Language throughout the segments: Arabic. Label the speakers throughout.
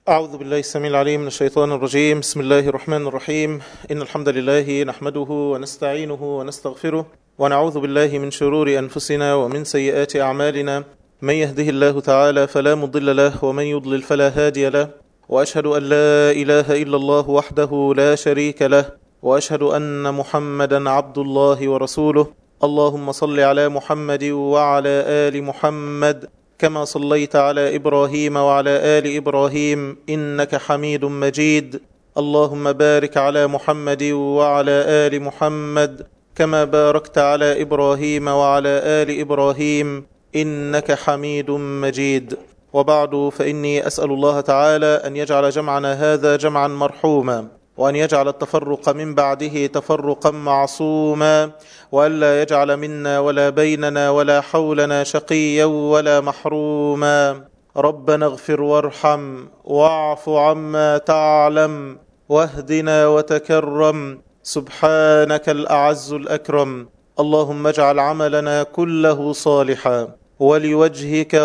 Speaker 1: أعوذ بالله السميع العليم من الشيطان الرجيم. بسم الله الرحمن الرحيم. إن الحمد لله نحمده ونستعينه ونستغفره ونعوذ بالله من شرور أنفسنا ومن سيئات أعمالنا. من يهده الله تعالى فلا مضل له ومن يضلل فلا هادي له، وأشهد أن لا إله إلا الله وحده لا شريك له، وأشهد أن محمدا عبد الله ورسوله. اللهم صل على محمد وعلى آل محمد كما صليت على إبراهيم وعلى آل إبراهيم إنك حميد مجيد. اللهم بارك على محمد وعلى آل محمد كما باركت على إبراهيم وعلى آل إبراهيم إنك حميد مجيد. وبعد، فإني أسأل الله تعالى أن يجعل جمعنا هذا جمعا مرحوما، وأن يجعل التفرق من بعده تفرقا معصوما، وألا يجعل منا ولا بيننا ولا حولنا شقيا ولا محروما. ربنا اغفر وارحم واعف عما تعلم واهدنا وتكرم، سبحانك الأعز الأكرم. اللهم اجعل عملنا كله صالحا ولوجهك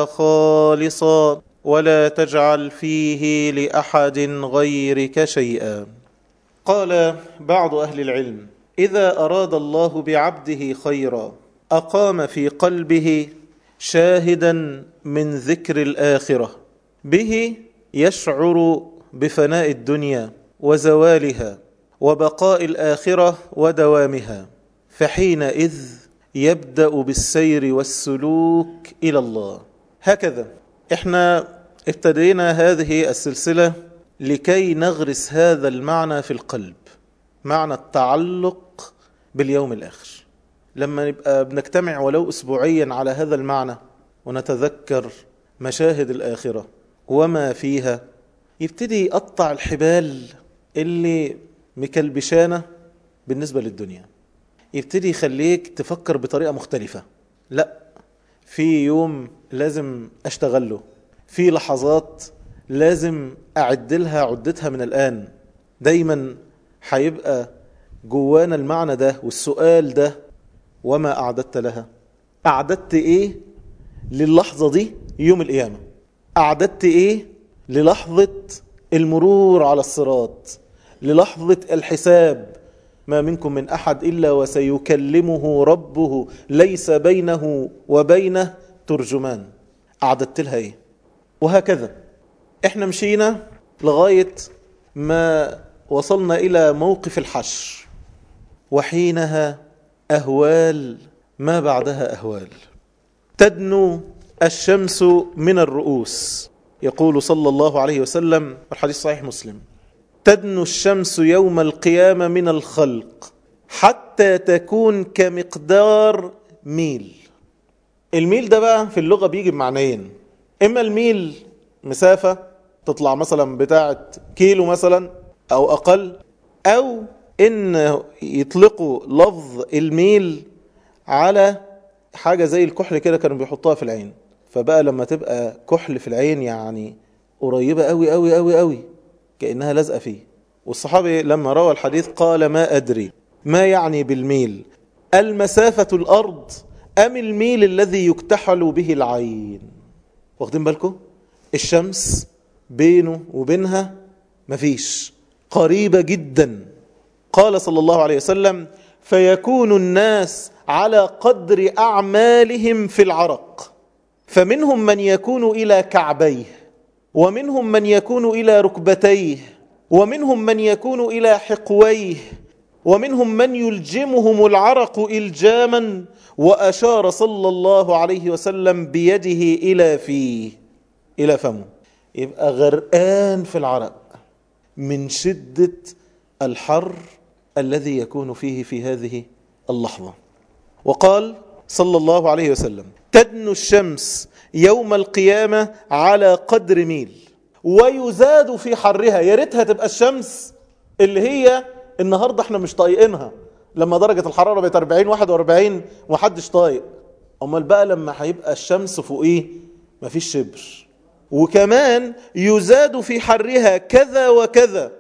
Speaker 1: خالصا، ولا تجعل فيه لأحد غيرك شيئا. قال بعض أهل العلم: إذا أراد الله بعبده خيرا أقام في قلبه شاهدا من ذكر الآخرة، به يشعر بفناء الدنيا وزوالها وبقاء الآخرة ودوامها، فحينئذ يبدأ بالسير والسلوك إلى الله. هكذا احنا ابتدينا هذه السلسلة لكي نغرس هذا المعنى في القلب، معنى التعلق باليوم الآخر. لما نبقى بنجتمع ولو أسبوعيا على هذا المعنى ونتذكر مشاهد الآخرة وما فيها، يبتدي يقطع الحبال اللي مكلبشانة بالنسبة للدنيا، يبتدي يخليك تفكر بطريقة مختلفة. لا، في يوم لازم أشتغله، في لحظات لازم أعدلها عدتها من الآن. دايما هيبقى جوانا المعنى ده والسؤال ده: وما أعددت لها؟ أعددت إيه للحظة دي يوم القيامة؟ أعددت إيه للحظة المرور على الصراط، للحظة الحساب؟ ما منكم من أحد إلا وسيكلمه ربه ليس بينه وبينه ترجمان. أعددت لها إيه؟ وهكذا احنا مشينا لغاية ما وصلنا إلى موقف الحشر، وحينها أهوال ما بعدها أهوال. تدنو الشمس من الرؤوس، يقول صلى الله عليه وسلم والحديث صحيح مسلم: تدنو الشمس يوم القيامة من الخلق حتى تكون كمقدار ميل. الميل ده بقى في اللغة بيجي بمعنيين: إما الميل مسافة تطلع مثلا بتاعة كيلو مثلا أو أقل، أو إن يطلقوا لفظ الميل على حاجة زي الكحل كده كانوا بيحطوها في العين، فبقى لما تبقى كحل في العين يعني قريبة قوي قوي قوي قوي، كأنها لازقة فيه. والصحابي لما روى الحديث قال: ما أدري ما يعني بالميل، المسافة الأرض أم الميل الذي يكتحل به العين؟ واخدين بالكم؟ الشمس بينه وبينها مفيش، قريبة جدا. قال صلى الله عليه وسلم: فيكون الناس على قدر أعمالهم في العرق، فمنهم من يكون إلى كعبيه، ومنهم من يكون إلى ركبتيه، ومنهم من يكون إلى حقويه، ومنهم من يلجمهم العرق إلجاما. وأشار صلى الله عليه وسلم بيده إلى فيه، إلى فمه، يبقى غرقان في العرق من شدة الحر الذي يكون فيه في هذه اللحظة. وقال صلى الله عليه وسلم: تدنو الشمس يوم القيامة على قدر ميل ويزاد في حرها. يا ريتها تبقى الشمس اللي هي النهاردة احنا مش طايقينها، لما درجة الحرارة بقت 40 41 ومحدش طايق. امال بقى لما هيبقى الشمس فوقيه مفيش شبر. وكمان يزاد في حرها كذا وكذا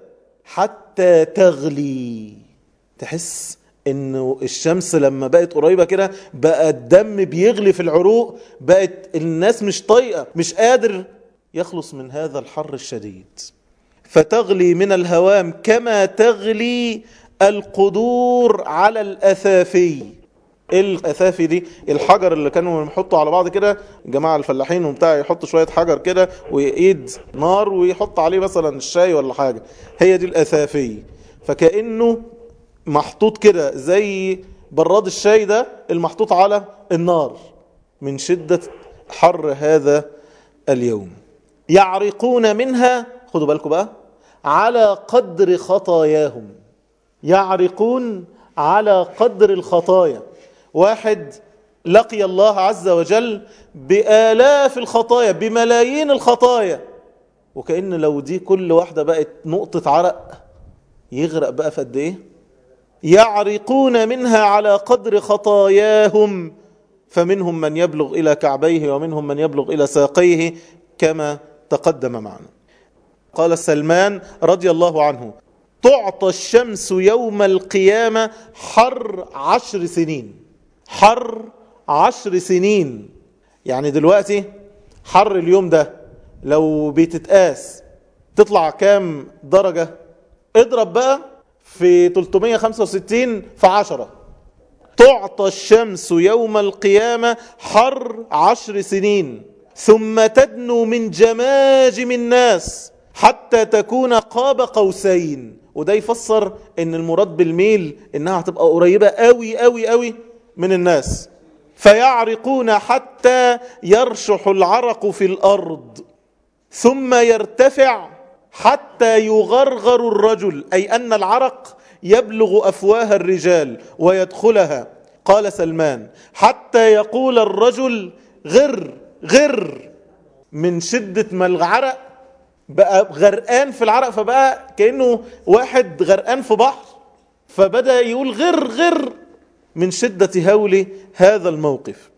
Speaker 1: حتى تغلي. تحس انه الشمس لما بقت قريبة كده بقى الدم بيغلي في العروق، بقت الناس مش طايقة، مش قادر يخلص من هذا الحر الشديد. فتغلي من الهوام كما تغلي القدور على الأثافي. الأثافي دي الحجر اللي كانوا يحطوا على بعض كده، جماعة الفلاحين وبتاع يحطوا شوية حجر كده وإيد نار ويحط عليه مثلا الشاي ولا حاجة، هي دي الأثافي. فكأنه محطوط كده زي براد الشاي ده المحطوط على النار من شدة حر هذا اليوم. يعرقون منها، خدوا بالكم بقى، على قدر خطاياهم. يعرقون على قدر الخطايا. واحد لقي الله عز وجل بآلاف الخطايا، بملايين الخطايا، وكأن لو دي كل واحدة بقت نقطة عرق يغرق بقى في قد ايه؟ يعرقون منها على قدر خطاياهم، فمنهم من يبلغ إلى كعبيه ومنهم من يبلغ إلى ساقيه كما تقدم معنا. قال سلمان رضي الله عنه: تعطى الشمس يوم القيامة حر 10 سنين. حر 10 سنين. يعني دلوقتي حر اليوم ده لو بتتقاس تطلع كام درجة؟ اضرب بقى في 365 في 10. تعطى الشمس يوم القيامة حر 10 سنين، ثم تدنو من جماجم الناس حتى تكون قاب قوسين. وده يفسر ان المراد بالميل انها هتبقى قريبة قوي قوي قوي من الناس. فيعرقون حتى يرشح العرق في الأرض، ثم يرتفع حتى يغرغر الرجل، أي أن العرق يبلغ أفواه الرجال ويدخلها. قال سلمان: حتى يقول الرجل غر غر، من شدة ما العرق بقى غرقان في العرق، فبقى كأنه واحد غرقان في بحر، فبدأ يقول غر غر من شدة هول هذا الموقف.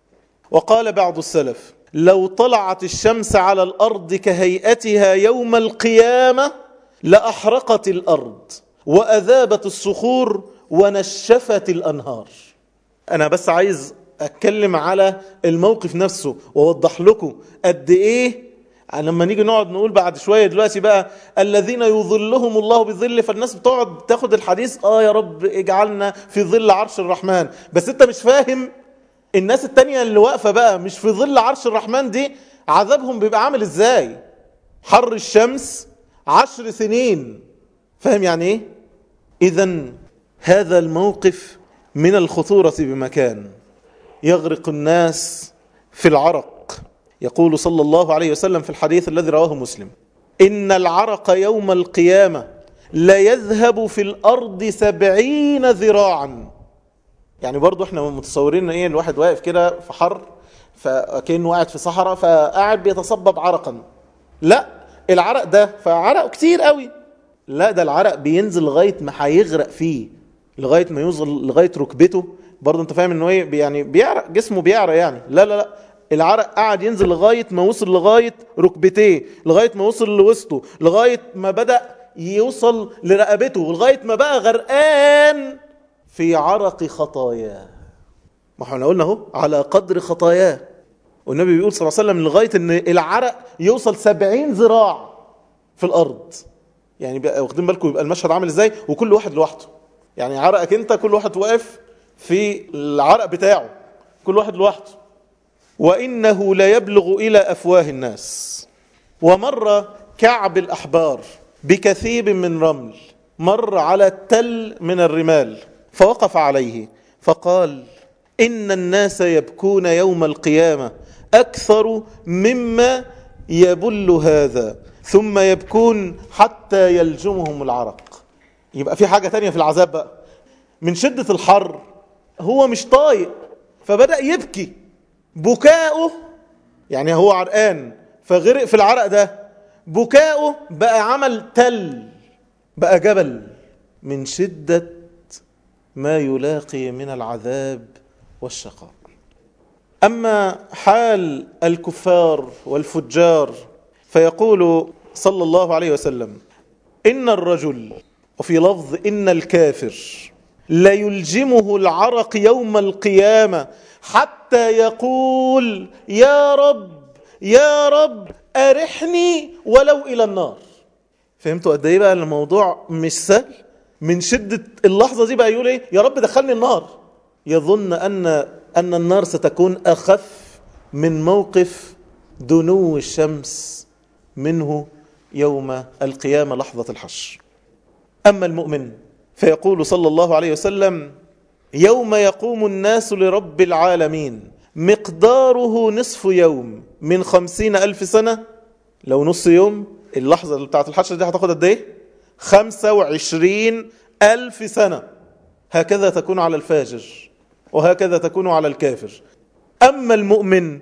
Speaker 1: وقال بعض السلف: لو طلعت الشمس على الأرض كهيئتها يوم القيامة لأحرقت الأرض وأذابت الصخور ونشفت الأنهار. أنا بس عايز أتكلم على الموقف نفسه ووضح لكم قد إيه لما نيجي نقعد نقول بعد شوية دلوقتي بقى الذين يظلهم الله بظل، فالناس بتقعد تاخد الحديث يا رب اجعلنا في ظل عرش الرحمن، بس انت مش فاهم الناس التانية اللي واقفة بقى مش في ظل عرش الرحمن دي عذابهم بيبقى عامل ازاي. حر الشمس 10 سنين، فاهم يعني ايه؟ اذن هذا الموقف من الخطورة بمكان، يغرق الناس في العرق. يقول صلى الله عليه وسلم في الحديث الذي رواه مسلم: إن العرق يوم القيامة لا يذهب في الأرض 70 ذراعا. يعني برضو احنا متصورين ايه الواحد واقف كده في حر فكأنه قاعد في صحراء فقاعد بيتصبب عرقا. لا، العرق ده فعرق كتير قوي. لا، ده العرق بينزل لغاية ما هيغرق فيه، لغاية ما يوصل لغاية ركبته. برضو انت فاهم انه ايه يعني بيعرق، جسمه بيعرق يعني. لا لا لا، العرق قاعد ينزل لغاية ما وصل لغاية ركبتيه، لغاية ما وصل لوسطه، لغاية ما بدأ يوصل لرقبته، لغاية ما بقى غرقان في عرق خطاياه. ما احنا قلنا اهو على قدر خطاياه. والنبي بيقول صلى الله عليه وسلم لغاية ان العرق يوصل 70 ذراع في الارض. يعني بقى واخدين بالكم يبقى المشهد عامل ازاي، وكل واحد لوحده. يعني عرقك انت كل واحد واقف في العرق بتاعه، كل واحد لوحده. وإنه لا يبلغ إلى أفواه الناس. ومر كعب الأحبار بكثيب من رمل، مر على تل من الرمال فوقف عليه فقال: إن الناس يبكون يوم القيامة أكثر مما يبل هذا، ثم يبكون حتى يلجمهم العرق. يبقى في حاجة تانية في العذاب بقى، من شدة الحر هو مش طايق فبدأ يبكي. بكاؤه يعني هو عرقان فغرق في العرق ده، بكاؤه بقى عمل تل، بقى جبل من شدة ما يلاقي من العذاب والشقاء. أما حال الكفار والفجار فيقول صلى الله عليه وسلم: إن الرجل، وفي لفظ إن الكافر، ليلجمه العرق يوم القيامة حتى يقول: يا رب يا رب أرحني ولو إلى النار. فهمتوا قد ايه بقى الموضوع مش سهل؟ من شدة اللحظة دي بقى يقول ايه؟ يا رب دخلني النار. يظن أن النار ستكون أخف من موقف دنو الشمس منه يوم القيامة لحظة الحشر. أما المؤمن فيقول صلى الله عليه وسلم: يوم يقوم الناس لرب العالمين مقداره نصف يوم من 50,000 سنة. لو نص يوم، اللحظة اللي بتاعت الحشر دي هتاخد قد ايه؟ 25,000 سنة. هكذا تكون على الفاجر وهكذا تكون على الكافر. أما المؤمن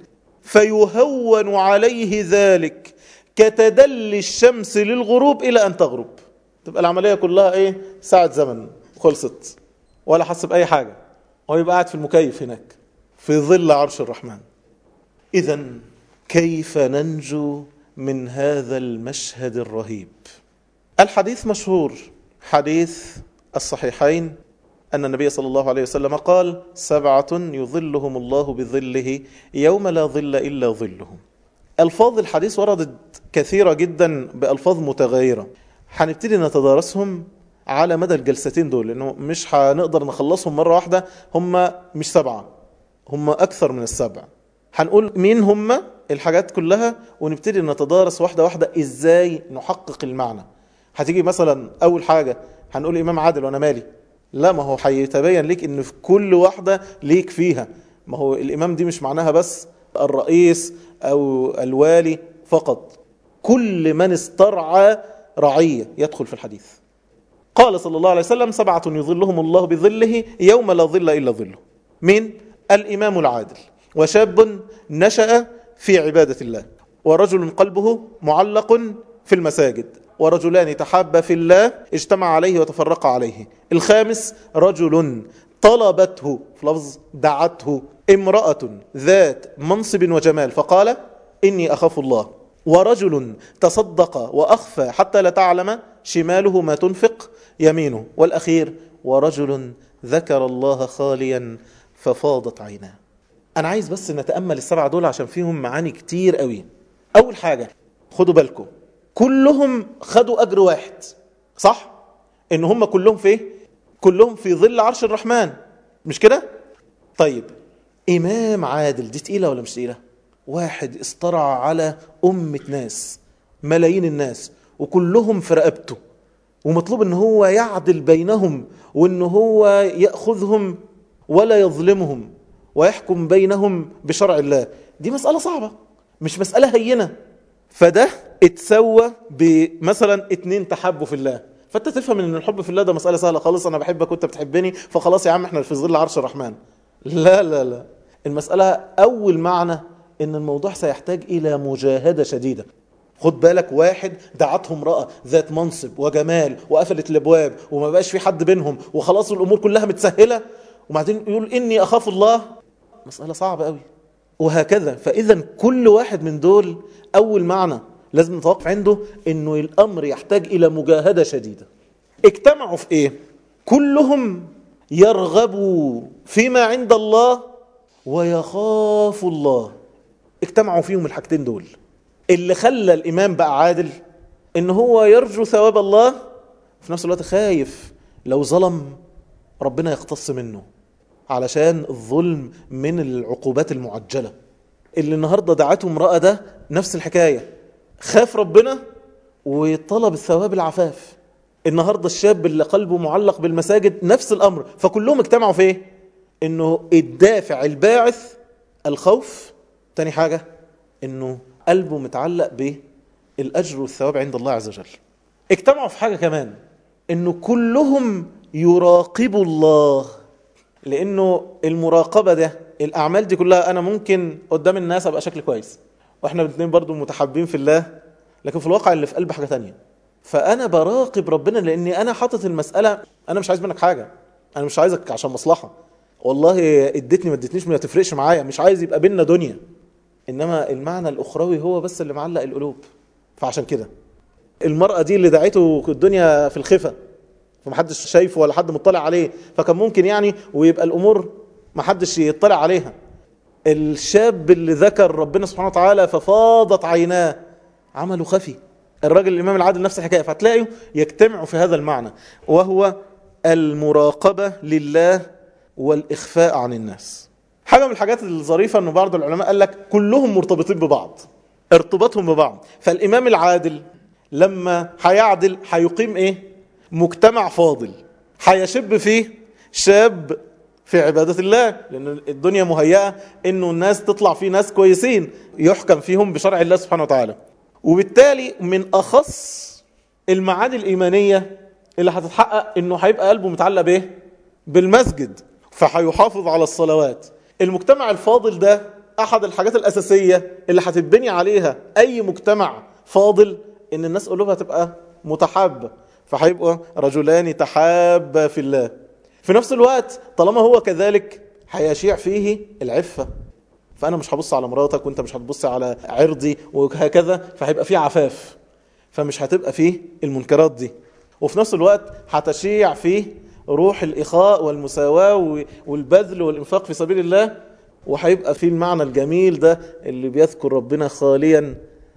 Speaker 1: فيهون عليه ذلك كتدلي الشمس للغروب إلى أن تغرب. تبقى العملية كلها ايه؟ ساعة زمن خلصت، ولا حس بأي حاجة، ويبقى قاعد في المكيف هناك في ظل عرش الرحمن. إذن كيف ننجو من هذا المشهد الرهيب؟ الحديث مشهور، حديث الصحيحين، أن النبي صلى الله عليه وسلم قال: 7 يظلهم الله بظله يوم لا ظل إلا ظله. ألفاظ الحديث وردت كثيرة جدا بألفاظ متغيرة، هنبتدي نتدارسهم على مدى الجلستين دول، لأنه مش هنقدر نخلصهم مرة واحدة. هم مش 7، هم أكثر من 7. هنقول مين هم الحاجات كلها ونبتدي نتدارس واحدة واحدة إزاي نحقق المعنى. هتيجي مثلا أول حاجة هنقول إمام عادل وأنا مالي؟ لا، ما هو هيتبين ليك إن في كل واحدة ليك فيها. ما هو الإمام دي مش معناها بس الرئيس أو الوالي فقط، كل من استرعى رعية يدخل في الحديث. قال صلى الله عليه وسلم: 7 يظلهم الله بظله يوم لا ظل إلا ظله. مين؟ الإمام العادل، وشاب نشأ في عبادة الله، ورجل قلبه معلق في المساجد، ورجلان تحابا في الله اجتمع عليه وتفرق عليه. الخامس: رجل طلبته، في لفظ دعته، امرأة ذات منصب وجمال فقال: إني أخاف الله. ورجل تصدق وأخفى حتى لا تعلم شماله ما تنفق يمينه. والأخير: ورجل ذكر الله خاليا ففاضت عيناه. أنا عايز بس نتأمل 7 دول عشان فيهم معاني كتير قوي. أول حاجة خدوا بالكم، كلهم خدوا أجر واحد، صح؟ إن هم كلهم في كلهم في ظل عرش الرحمن، مش كده؟ طيب، إمام عادل دي تقيلة ولا مش تقيلة؟ واحد استرعى على أمة ناس، ملايين الناس، وكلهم في رقبته، ومطلوب إن هو يعدل بينهم، وإن هو يأخذهم ولا يظلمهم، ويحكم بينهم بشرع الله. دي مسألة صعبة، مش مسألة هينة. فده اتسوى بمثلا 2 تحبوا في الله، فانت تفهم ان الحب في الله ده مسألة سهلة خالص، انا بحبك وانت بتحبني، فخلاص يا عم احنا في ظل عرش الرحمن. لا لا لا، المسألة اول معنى ان الموضوع سيحتاج الى مجاهدة شديدة. خد بالك، واحد دعته امرأة ذات منصب وجمال وقفلت الابواب وما بقاش في حد بينهم وخلاص الامور كلها متسهلة، وبعدين يقول إني أخاف الله، مسألة صعبة قوي. وهكذا، فإذا كل واحد من دول أول معنى لازم نتوقف عنده إنه الأمر يحتاج إلى مجاهدة شديدة. اجتمعوا في إيه؟ كلهم يرغبوا فيما عند الله ويخافوا الله. اجتمعوا فيهم الحاجتين دول. اللي خلى الإمام بقى عادل إن هو يرجو ثواب الله، في نفس الوقت خايف لو ظلم ربنا يقتص منه، علشان الظلم من العقوبات المعجلة. اللي النهاردة دعته امرأة ده نفس الحكاية، خاف ربنا وطلب الثواب العفاف. النهاردة الشاب اللي قلبه معلق بالمساجد نفس الأمر. فكلهم اجتمعوا في ايه؟ انه الدافع الباعث الخوف. تاني حاجة انه قلبه متعلق بالأجر والثواب عند الله عز وجل. اجتمعوا في حاجة كمان، انه كلهم يراقبوا الله، لانه المراقبة ده الأعمال دي كلها أنا ممكن قدام الناس أبقى شكل كويس وإحنا الاثنين برضو متحابين في الله، لكن في الواقع اللي في قلب حاجة تانية. فأنا براقب ربنا لأني أنا حاطط المسألة، أنا مش عايز منك حاجة، أنا مش عايزك عشان مصلحة، والله اديتني ما اديتنيش ما تفرقش معايا، مش عايز يبقى بيننا دنيا، إنما المعنى الأخروي هو بس اللي معلق القلوب. فعشان كده المرأة دي اللي دعته الدنيا في الخفة فمحدش شايفه ولا حد مطلع عليه، فكان ممكن يعني ويبقى الأمور محدش يطلع عليها. الشاب اللي ذكر ربنا سبحانه وتعالى ففاضت عيناه، عمله خفي. الراجل الإمام العادل نفس الحكاية، فتلاقيه يجتمع في هذا المعنى، وهو المراقبة لله والإخفاء عن الناس. حاجة من الحاجات الظريفة أنه بعض العلماء قال لك كلهم مرتبطين ببعض، ارتباطهم ببعض. فالإمام العادل لما هيعدل هيقيم إيه؟ مجتمع فاضل هيشب فيه شاب في عبادة الله، لأن الدنيا مهيئة أنه الناس تطلع فيه ناس كويسين يحكم فيهم بشرع الله سبحانه وتعالى. وبالتالي من أخص المعاني الإيمانية اللي هتتحقق أنه هيبقى قلبه متعلق بإيه؟ بالمسجد، فهيحافظ على الصلوات. المجتمع الفاضل ده أحد الحاجات الأساسية اللي هتتبني عليها أي مجتمع فاضل، إن الناس قلوبها تبقى متحابة، فهيبقى رجلان تحابا في الله. في نفس الوقت طالما هو كذلك هيشيع فيه العفة، فأنا مش هبص على مراتك وانت مش هتبص على عرضي وهكذا، فهيبقى فيه عفاف، فمش هتبقى فيه المنكرات دي. وفي نفس الوقت هتشيع فيه روح الإخاء والمساواة والبذل والإنفاق في سبيل الله، وهيبقى فيه المعنى الجميل ده اللي بيذكر ربنا خاليا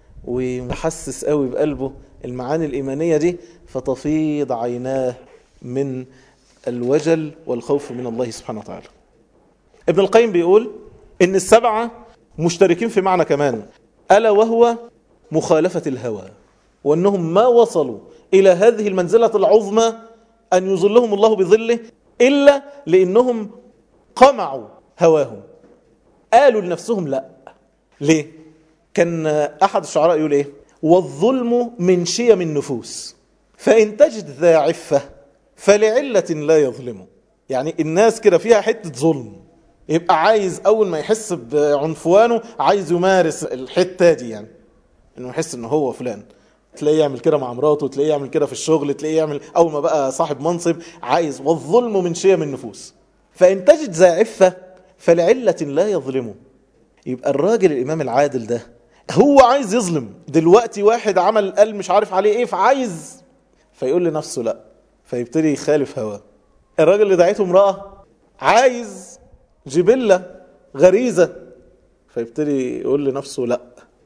Speaker 1: ومحسس قوي بقلبه المعاني الإيمانية دي، فتفيض عيناه من الوجل والخوف من الله سبحانه وتعالى. ابن القيم بيقول إن السبعة مشتركين في معنى كمان، ألا وهو مخالفة الهوى، وأنهم ما وصلوا إلى هذه المنزلة العظمى أن يظلهم الله بظله إلا لأنهم قمعوا هواهم، قالوا لنفسهم لا. ليه؟ كان أحد الشعراء يقول إيه؟ والظلم من شيم النفوس فإن تجد ذا عفة فلعلة لا يظلم. يعني الناس كده فيها حتة ظلم، يبقى عايز أول ما يحس بعنفوانه عايز يمارس الحتة دي، يعني إنه يحس إنه هو فلان. تلاقيه يعمل كده مع مراته، تلاقيه يعمل كده في الشغل، تلاقيه يعمل أول ما بقى صاحب منصب عايز. والظلم من شيم النفوس فإن تجد ذا عفة فلعلة لا يظلمه. يبقى الراجل الإمام العادل ده هو عايز يظلم دلوقتي، واحد عمل قال مش عارف عليه إيه فعايز، فيقول لنفسه لا، فيبتدي يخالف هواه. الراجل اللي دعيته امرأة عايز جبلة غريزة، فيبتدي يقول لنفسه لا.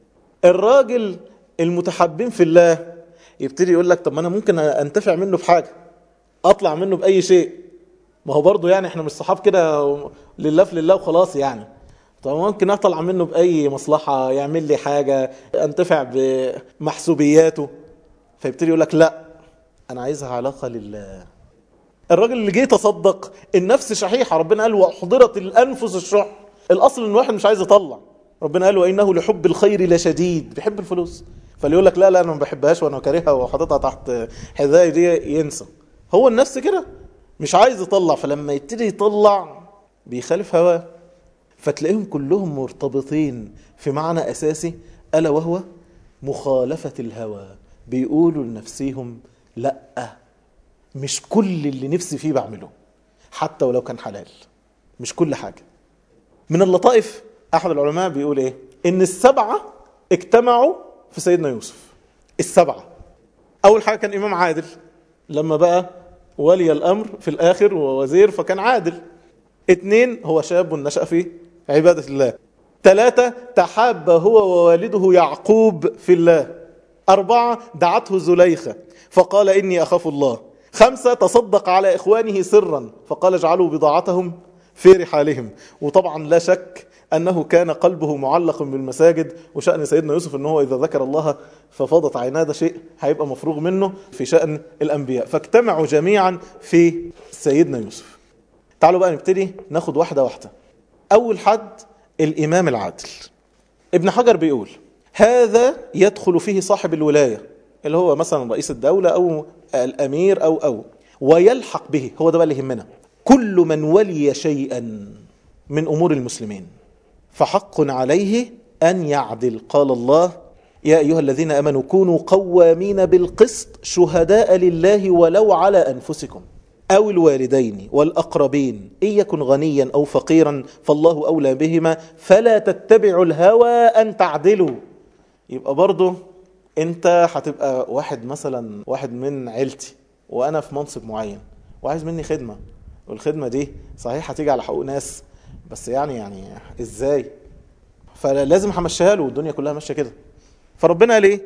Speaker 1: الراجل المتحبين في الله يبتدي يقول لك طب ما أنا ممكن أنتفع منه بحاجة، أطلع منه بأي شيء، ما هو برضو يعني احنا مش صحاب كده لله في لله وخلاص يعني. طب ممكن أطلع منه بأي مصلحة، يعمل لي حاجة أنتفع بمحسوبياته، فيبتدي يقول لك لا أنا عايزها علاقة لله. الراجل اللي جه تصدق النفس شحيحة، ربنا قال وأحضرت الأنفس الشح، الأصل إن واحد مش عايز يطلع، ربنا قال وإنه لحب الخير لشديد، بيحب الفلوس، فاللي يقول لك لا أنا ما بحبهاش وأنا كارهها وحاططها تحت حذائي دي ينسى. هو النفس كده مش عايز يطلع، فلما يبتدي يطلع بيخالف هواه. فتلاقيهم كلهم مرتبطين في معنى أساسي، ألا وهو مخالفة الهوى. بيقولوا لنفسيهم لا، مش كل اللي نفسي فيه بعمله حتى ولو كان حلال، مش كل حاجة. من اللطائف أحد العلماء بيقول إيه؟ إن السبعة اجتمعوا في سيدنا يوسف. السبعة أول حاجة كان إمام عادل، لما بقى ولي الأمر في الآخر ووزير فكان عادل. 2 هو شاب نشأ في عبادة الله. 3 تحاب هو ووالده يعقوب في الله. 4 دعته زليخة فقال إني أخاف الله. 5 تصدق على إخوانه سرا فقال اجعلوا بضاعتهم في رحالهم. وطبعا لا شك أنه كان قلبه معلق بالمساجد، وشأن سيدنا يوسف أنه إذا ذكر الله ففاضت عيناه، ده شيء هيبقى مفروغ منه في شأن الأنبياء. فاجتمعوا جميعا في سيدنا يوسف. تعالوا بقى نبتدي ناخد واحدة واحدة. أول حد الإمام العادل. ابن حجر بيقول هذا يدخل فيه صاحب الولاية اللي هو مثلا رئيس الدولة أو الأمير أو ويلحق به، هو ده بقى اللي يهمنا، كل من ولي شيئا من أمور المسلمين فحق عليه أن يعدل. قال الله يا أيها الذين آمنوا كونوا قوامين بالقسط شهداء لله ولو على أنفسكم أو الوالدين والأقربين إن يكن غنيا أو فقيرا فالله أولى بهما فلا تتبعوا الهوى أن تعدلوا. يبقى برضو أنت هتبقى واحد مثلا واحد من عيلتي وأنا في منصب معين وعايز مني خدمة، والخدمة دي صحيح هتيجي على حقوق ناس، بس يعني إزاي؟ فلازم همشيها له، والدنيا كلها ماشية كده. فربنا قال إيه؟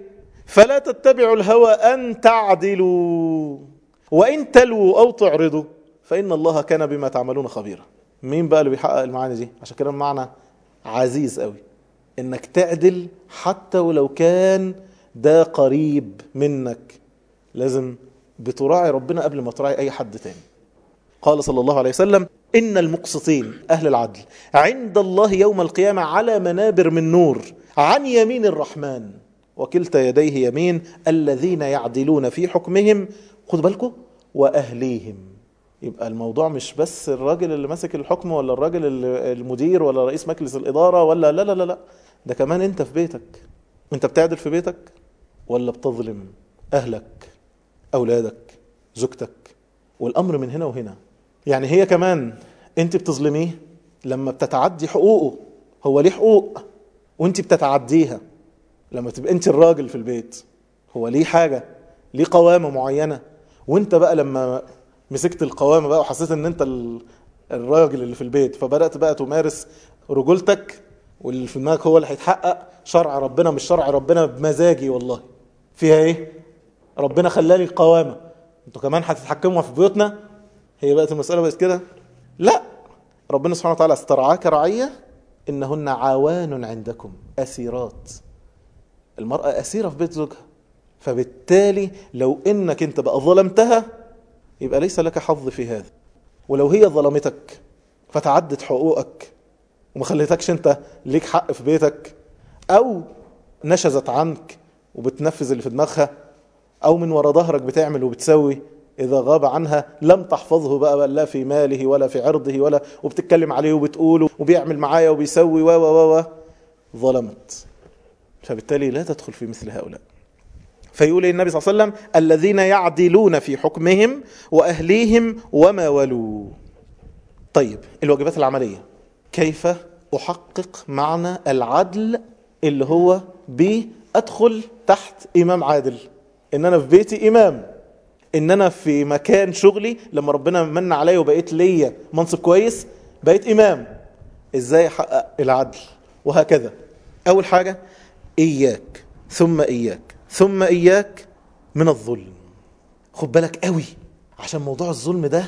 Speaker 1: فلا تتبعوا الهوى أن تعدلوا وإن تلووا أو تعرضوا فإن الله كان بما تعملون خبيرا. مين بقى اللي بيحقق المعاني دي؟ عشان كده المعنى عزيز قوي، إنك تعدل حتى ولو كان ده قريب منك. لازم بتراعي ربنا قبل ما تراعي أي حد تاني. قال صلى الله عليه وسلم: إن المقسطين أهل العدل عند الله يوم القيامة على منابر من نور عن يمين الرحمن وكلتا يديه يمين الذين يعدلون في حكمهم، خد بالكم، وأهليهم. يبقى الموضوع مش بس الراجل اللي ماسك الحكم ولا الراجل المدير ولا رئيس مجلس الإدارة ولا لا لا لا لا، ده كمان انت في بيتك. انت بتعدل في بيتك ولا بتظلم أهلك، أولادك، زوجتك؟ والأمر من هنا وهنا. يعني هي كمان انت بتظلميه لما بتتعدي حقوقه. هو ليه حقوق وانت بتتعديها. لما تبقى انت الراجل في البيت هو ليه حاجة، ليه قوامة معينة، وانت بقى لما مسكت القوامة بقى وحسيت ان انت الراجل اللي في البيت، فبدأت بقى تمارس رجولتك، واللي في دماغك هو اللي هيتحقق. شرع ربنا مش شرع ربنا بمزاجي والله. فيها ايه؟ ربنا خلالي القوامة، انتوا كمان هتتحكموا في بيوتنا؟ هي بقت المسألة بقت كده؟ لا، ربنا سبحانه وتعالى استرعاك رعية إنهن عوان عندكم أسيرات. المرأة أسيرة في بيت زوجها، فبالتالي لو إنك أنت بقى ظلمتها يبقى ليس لك حظ في هذا. ولو هي ظلمتك فتعدت حقوقك وما خليتكش أنت ليك حق في بيتك، أو نشزت عنك وبتنفذ اللي في دماغها، أو من وراء ظهرك بتعمل وبتسوي، إذا غاب عنها لم تحفظه بقى لا في ماله ولا في عرضه ولا، وبتتكلم عليه وبتقوله وبيعمل معايا وبيسوي و ظلمت. فبالتالي لا تدخل في مثل هؤلاء. فيقول النبي صلى الله عليه وسلم: الذين يعدلون في حكمهم وأهليهم وما ولوا. طيب الواجبات العملية، كيف أحقق معنى العدل اللي هو بأدخل تحت إمام عادل؟ إن أنا في بيتي إمام، إن أنا في مكان شغلي لما ربنا من علي وبقيت ليا منصب كويس بقيت إمام. إزاي أحقق العدل؟ وهكذا. أول حاجة إياك ثم إياك ثم إياك من الظلم. خد بالك قوي، عشان موضوع الظلم ده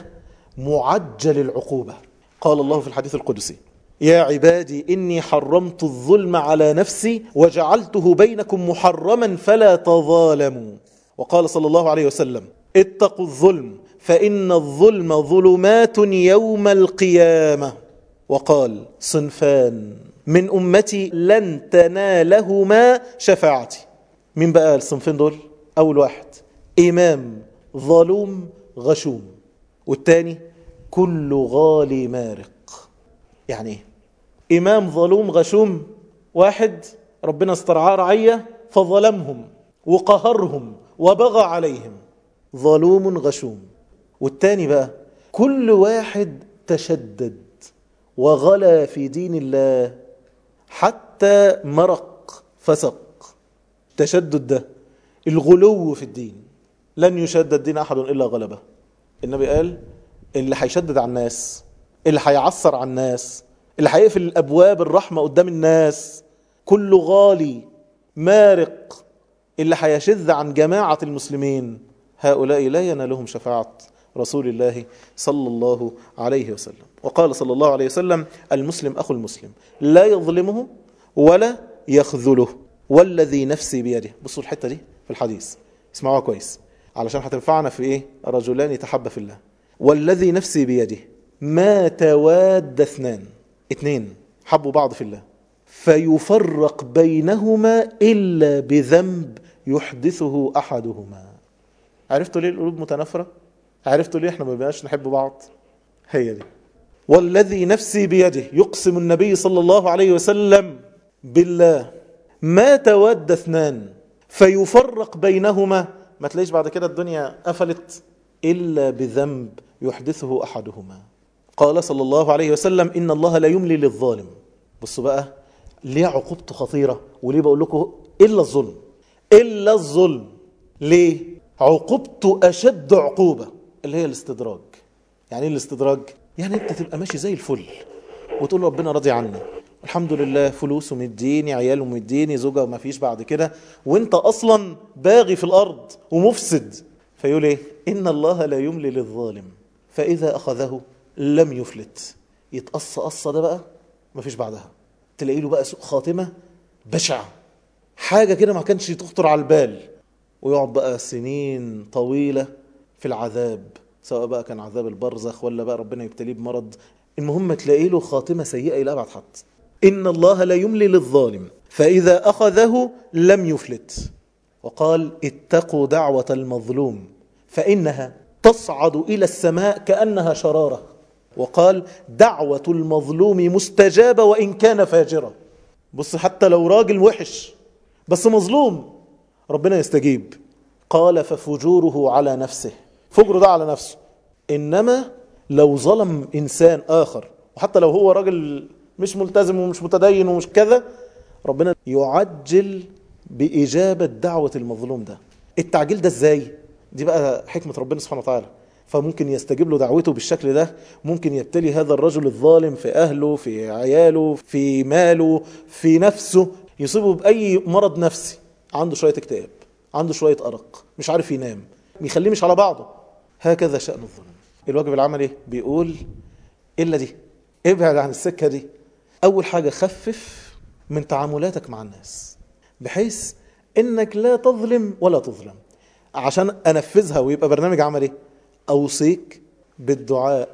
Speaker 1: معجل العقوبة. قال الله في الحديث القدسي: يا عبادي إني حرمت الظلم على نفسي وجعلته بينكم محرما فلا تظالموا. وقال صلى الله عليه وسلم: اتقوا الظلم فإن الظلم ظلمات يوم القيامة. وقال: صنفان من أمتي لن تنالهما شفاعتي. مين بقى الصنفين دول؟ أول واحد إمام ظلوم غشوم، والتاني كل غالي مارق. يعني إيه إمام ظلوم غشوم؟ واحد ربنا استرعاه رعية فظلمهم وقهرهم وبغى عليهم، ظلوم غشوم. والتاني بقى كل واحد تشدد وغلا في دين الله حتى مرق فسق. التشدد ده الغلو في الدين. لن يشدد دين أحد إلا غلبه. النبي قال: اللي هيشدد على الناس، اللي هيعصر على الناس، اللي هيقفل الأبواب الرحمة قدام الناس، كل غالي مارق، اللي هيشذ عن جماعة المسلمين، هؤلاء لا ينالهم شفاعة رسول الله صلى الله عليه وسلم. وقال صلى الله عليه وسلم: المسلم أخو المسلم لا يظلمه ولا يخذله والذي نفسي بيده. بصوا الحتة دي في الحديث، اسمعوها كويس علشان هتنفعنا في ايه؟ رجلان يتحب في الله. والذي نفسي بيده ما تواد اثنين حبوا بعض في الله فيفرق بينهما إلا بذنب يحدثه أحدهما. عرفتوا ليه القلوب متنافرة؟ عرفتوا ليه احنا ما بقاش نحب بعض؟ هي دي. والذي نفسي بيده، يقسم النبي صلى الله عليه وسلم بالله: ما تود اثنان فيفرق بينهما، ما تلاقيش بعد كده الدنيا قفلت، إلا بذنب يحدثه أحدهما. قال صلى الله عليه وسلم: إن الله لا يملي للظالم. بصوا بقى ليه عقوبته خطيرة، وليه بقول لكم إلا الظلم. إلا الظلم ليه؟ عقوبته أشد عقوبة، اللي هي الاستدراج. يعني ايه الاستدراج؟ يعني انت تبقى ماشي زي الفل وتقول ربنا راضي عني الحمد لله فلوسه مديني، عياله مديني، زوجه ما فيش بعد كده، وانت اصلا باغي في الارض ومفسد. فيقول ايه؟ ان الله لا يملي للظالم فاذا اخذه لم يفلت. يتقص قصه ده بقى ما فيش بعدها، تلاقي له بقى سوء خاتمه بشعه، حاجه كده ما كانش تخطر على البال، ويقعد بقى سنين طويله في العذاب، سواء بقى كان عذاب البرزخ ولا بقى ربنا يبتليه بمرض. المهم تلاقي له خاتمه سيئه الى ابعد حد. إن الله لا يملي للظالم فإذا أخذه لم يفلت. وقال اتقوا دعوة المظلوم فإنها تصعد إلى السماء كأنها شرارة. وقال دعوة المظلوم مستجابة وإن كان فاجرا. بص، حتى لو راجل وحش بس مظلوم ربنا يستجيب. قال ففجوره على نفسه، فجره ده على نفسه. إنما لو ظلم إنسان آخر، وحتى لو هو راجل مش ملتزم ومش متدين ومش كذا، ربنا يعجل بإجابة دعوة المظلوم ده. التعجيل ده ازاي؟ دي بقى حكمة ربنا سبحانه وتعالى. فممكن يستجيب له دعوته بالشكل ده، ممكن يبتلي هذا الرجل الظالم في أهله، في عياله، في ماله، في نفسه، يصيبه بأي مرض نفسي، عنده شوية اكتئاب، عنده شوية أرق، مش عارف ينام، يخليه مش على بعضه. هكذا شأن الظلم. الواجب العملي بيقول إلا دي، ابعد عن السكة دي. أول حاجة خفف من تعاملاتك مع الناس بحيث إنك لا تظلم ولا تظلم. عشان أنفذها ويبقى برنامج عملي، أوصيك بالدعاء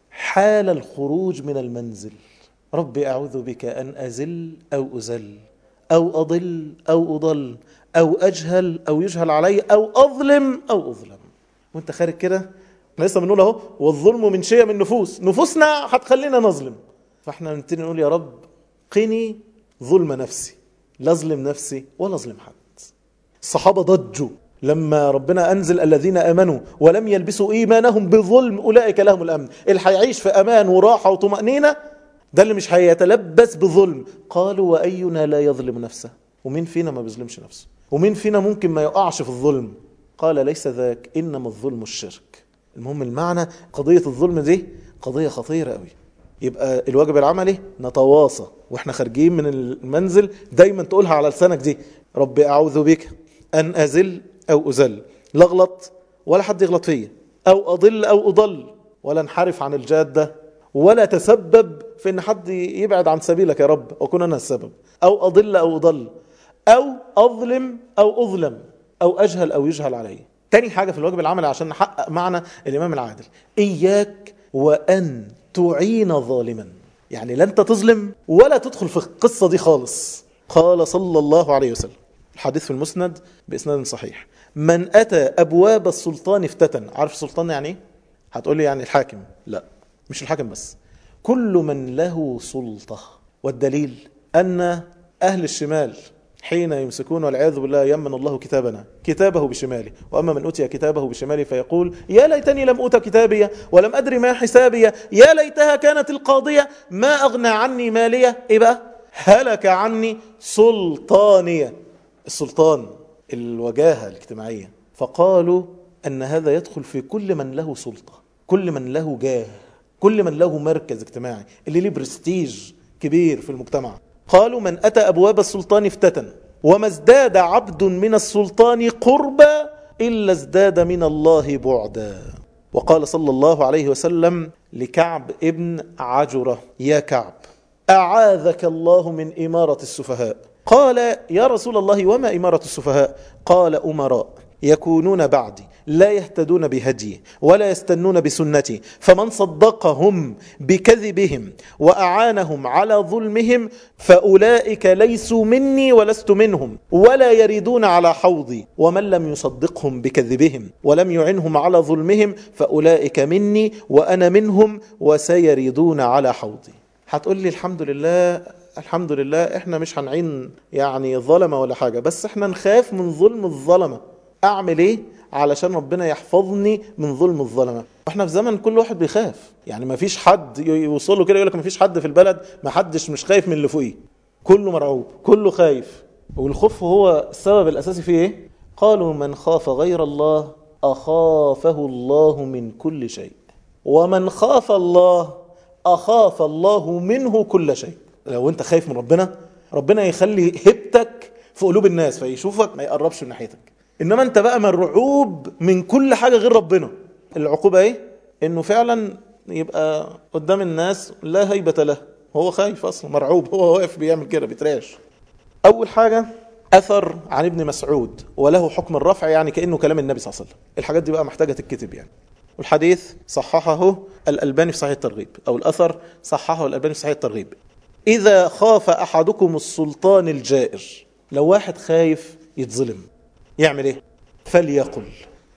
Speaker 1: حال الخروج من المنزل. ربي أعوذ بك أن أزل أو أزل أو أضل أو أضل أو أجهل أو يجهل علي أو أظلم أو أظلم. وانت خارج كده، احنا لسه بنقول اهو والظلم من شيء من نفوسنا هتخلينا نظلم. فاحنا نبتدي نقول يا رب قني ظلم نفسي، لا اظلم نفسي ولا اظلم حد. الصحابة ضجوا لما ربنا أنزل الذين آمنوا ولم يلبسوا إيمانهم بظلم أولئك لهم الأمن. اللي هيعيش في أمان وراحة وطمأنينة ده اللي مش هيتلبس بظلم. قالوا وأينا لا يظلم نفسه؟ ومين فينا ما بيظلمش نفسه؟ ومين فينا ممكن ما يقعش في الظلم؟ قال ليس ذاك إنما الظلم الشرك. المهم المعنى، قضية الظلم دي قضية خطيرة قوي. يبقى الواجب العملي نتواصى واحنا خارجين من المنزل، دايما تقولها على لسانك دي، ربي أعوذ بك أن أزل أو أزل، لا أغلط ولا حد يغلط فيا، أو أضل أو أضل، ولا انحرف عن الجادة، ولا تسبب في أن حد يبعد عن سبيلك يا رب وأكون أنا السبب، أو أضل أو أضل، أو أظلم أو أظلم، أو أجهل أو يجهل علي. تاني حاجة في الواجب العملي عشان نحقق معنى الإمام العادل، إياك وأن تعين ظالما. يعني لا أنت تظلم ولا تدخل في القصة دي خالص. قال صلى الله عليه وسلم، الحديث في المسند بإسناد صحيح، من أتى أبواب السلطان افتتن. عارف السلطان يعني ايه؟ هتقول لي يعني الحاكم. لا، مش الحاكم بس، كل من له سلطة. والدليل أن أهل الشمال حين يمسكون والعياذ بالله يمن الله كتابه بشماله، وأما من أوتي كتابه بشماله فيقول يا ليتني لم أوت كتابية ولم أدري ما حسابية يا ليتها كانت القاضية ما أغنى عني مالية. إيه بقى؟ هلك عني سلطانية. السلطان الوجاهة الاجتماعية. فقالوا أن هذا يدخل في كل من له سلطة، كل من له جاه، كل من له مركز اجتماعي، اللي له برستيج كبير في المجتمع. قالوا من أتى أبواب السلطان افتتن، وما ازداد عبد من السلطان قربا إلا ازداد من الله بعدا. وقال صلى الله عليه وسلم لكعب ابن عجرة يا كعب أعاذك الله من إمارة السفهاء. قال يا رسول الله وما إمارة السفهاء؟ قال أمراء يكونون بعدي لا يهتدون بهدي ولا يستنون بسنتي، فمن صدقهم بكذبهم وأعانهم على ظلمهم فأولئك ليسوا مني ولست منهم ولا يريدون على حوضي، ومن لم يصدقهم بكذبهم ولم يعنهم على ظلمهم فأولئك مني وأنا منهم وسيريدون على حوضي. هتقول لي الحمد لله الحمد لله احنا مش هنعين يعني ظلمة ولا حاجة، بس احنا نخاف من ظلم الظلمة. اعمل ايه علشان ربنا يحفظني من ظلم الظلمة؟ احنا في زمن كل واحد بيخاف، يعني ما فيش حد يوصله كده يقولك ما فيش حد في البلد ما حدش مش خايف من اللي فوقيه، كله مرعوب كله خايف. والخوف هو السبب الاساسي فيه ايه؟ قالوا من خاف غير الله اخافه الله من كل شيء، ومن خاف الله اخاف الله منه كل شيء. لو انت خايف من ربنا يخلي هبتك في قلوب الناس فيشوفك ما يقربش من ناحيتك. انما انت بقى مرعوب من كل حاجة غير ربنا. العقوبة ايه؟ انه فعلا يبقى قدام الناس لا هيبة له، هو خايف اصلا، مرعوب، هو واقف بيعمل كده بيتراش. اول حاجة اثر عن ابن مسعود وله حكم الرفع، يعني كأنه كلام النبي صلى الله عليه وسلم. الحاجات دي بقى محتاجة تتكتب يعني. والحديث صححه الألباني في صحيح الترغيب، او الاثر صححه الألباني في صحيح الترغيب. اذا خاف احدكم السلطان الجائر، لو واحد خايف يتظلم يعمل ايه؟ فليقل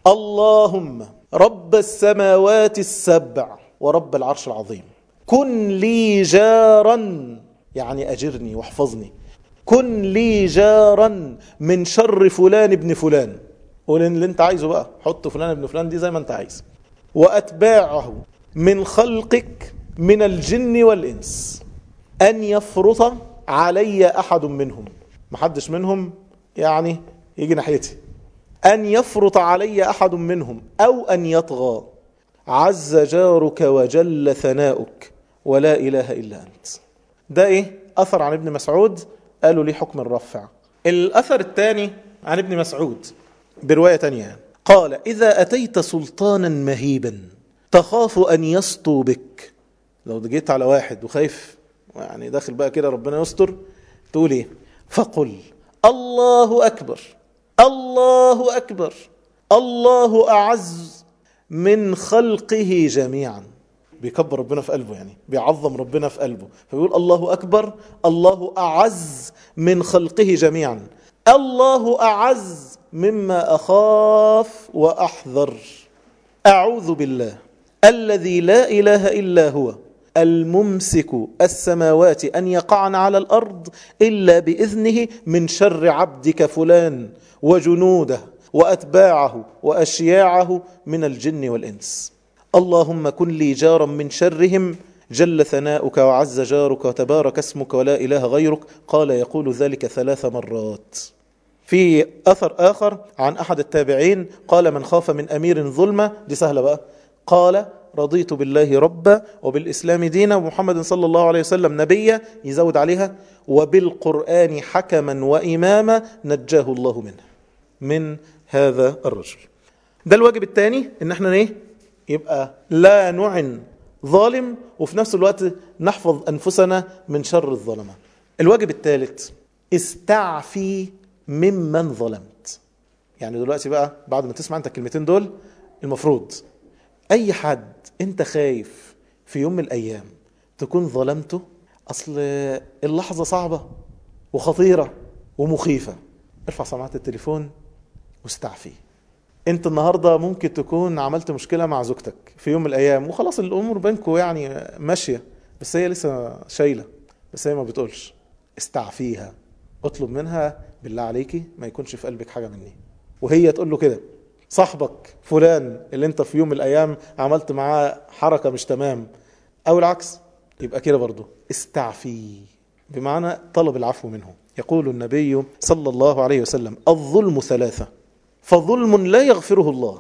Speaker 1: اللهم رب السماوات السبع ورب العرش العظيم كن لي جارا، يعني أجرني واحفظني، كن لي جارا من شر فلان ابن فلان. قول اللي انت عايزه بقى، حط فلان ابن فلان دي زي ما انت عايز. وأتباعه من خلقك من الجن والإنس أن يفرط علي أحد منهم، محدش منهم يعني يجي ناحيتي، أن يفرط علي أحد منهم أو أن يطغى، عز جارك وجل ثناؤك ولا إله إلا أنت. ده إيه؟ أثر عن ابن مسعود قالوا لي حكم الرفع. الأثر الثاني عن ابن مسعود برواية تانية قال إذا أتيت سلطانا مهيبا تخاف أن يسطو بك، لو جيت على واحد وخايف يعني داخل بقى كده ربنا يستر، تقول إيه؟ فقل الله أكبر الله أكبر الله أعز من خلقه جميعا. بيكبر ربنا في قلبه، يعني بيعظم ربنا في قلبه، فيقول الله أكبر الله أعز من خلقه جميعا، الله أعز مما أخاف وأحذر، أعوذ بالله الذي لا إله إلا هو الممسك السماوات أن يقعن على الأرض إلا بإذنه من شر عبدك فلان وجنوده وأتباعه وأشياعه من الجن والإنس. اللهم كن لي جارا من شرهم جل ثناؤك وعز جارك وتبارك اسمك ولا إله غيرك. قال يقول ذلك 3 مرات. في أثر آخر عن أحد التابعين قال من خاف من أمير ظلمة، دي سهلة بقى، قال رضيت بالله ربا وبالإسلام دينا ومحمد صلى الله عليه وسلم نبيا، يزود عليها وبالقرآن حكما وإماما نجاه الله منه، من هذا الرجل. ده الواجب الثاني، ان احنا ايه؟ يبقى لا نعن ظالم وفي نفس الوقت نحفظ أنفسنا من شر الظلمة. الواجب الثالث استعفي ممن ظلمت. يعني دلوقتي بقى بعد ما تسمع انت الكلمتين دول، المفروض اي حد انت خايف في يوم من الايام تكون ظلمته، اصل اللحظة صعبة وخطيرة ومخيفة، ارفع سماعة التليفون واستعفي. انت النهاردة ممكن تكون عملت مشكلة مع زوجتك في يوم من الايام وخلاص الامور بينكم يعني ماشية، بس هي لسه شايلة، بس هي ما بتقولش. استعفيها، اطلب منها بالله عليكي ما يكونش في قلبك حاجة مني، وهي تقول له كده. صاحبك فلان اللي انت في يوم من الايام عملت معاه حركة مش تمام او العكس، يبقى كده برضو استعفي، بمعنى طلب العفو منه. يقول النبي صلى الله عليه وسلم الظلم 3، فظلم لا يغفره الله،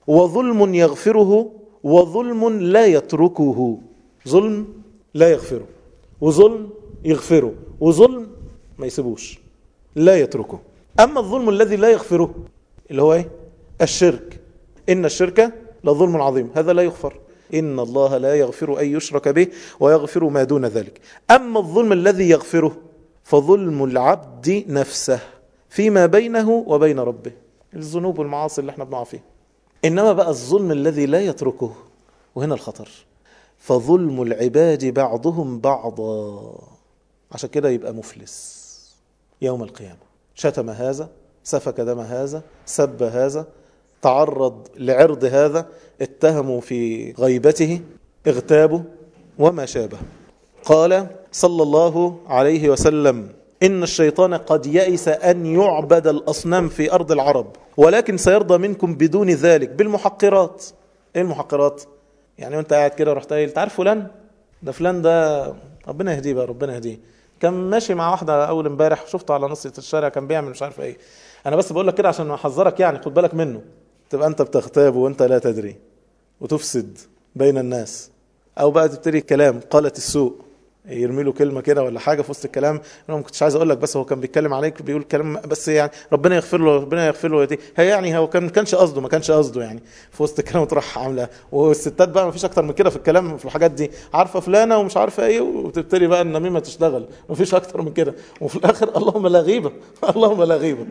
Speaker 1: وظلم يغفره، وظلم لا يتركه. ظلم لا يغفره، وظلم يغفره، وظلم ما يسيبوش لا يتركه. أما الظلم الذي لا يغفره اللي هو ايه؟ الشرك، إن الشرك لظلم عظيم، هذا لا يغفر. إن الله لا يغفر أن يشرك به ويغفر ما دون ذلك. أما الظلم الذي يغفره فظلم العبد نفسه فيما بينه وبين ربه، الذنوب والمعاصي اللي احنا بنقع فيها. إنما بقى الظلم الذي لا يتركه، وهنا الخطر، فظلم العباد بعضهم بعضا. عشان كده يبقى مفلس يوم القيامة. شتم هذا، سفك دم هذا، سب هذا، تعرض لعرض هذا، اتهموا في غيبته، اغتابوا وما شابه. قال صلى الله عليه وسلم إن الشيطان قد يئس أن يعبد الأصنام في أرض العرب، ولكن سيرضى منكم بدون ذلك بالمحقرات. إيه المحقرات؟ يعني وانت قاعد كده رحت قايل تعرف فلان ده، فلان ده ربنا يهديه بقى، ربنا يهديه، كان ماشي مع واحدة أول امبارح شفته على نص الشارع كان بيعمل مش عارف ايه. أنا بس بقول لك كده عشان أحذرك، يعني خد بالك منه، تبقى أنت بتغتاب وأنت لا تدري وتفسد بين الناس، أو بقى تبتدي الكلام قالت السوء يرمي له كلمة كده ولا حاجة في وسط الكلام، انا ما كنتش عايز اقول لك بس هو كان بيتكلم عليك، بيقول كلام بس يعني ربنا يغفر له ربنا يغفر له دي هي يعني هو ما كانش قصده يعني في وسط الكلام تروح عامله. والستات بقى ما فيش اكتر من كده في الكلام في الحاجات دي، عارفه فلانه ومش عارفه ايه، وتبتدي بقى النميمه تشتغل، ما فيش اكتر من كده، وفي الاخر اللهم لا غيبه اللهم لا غيبه.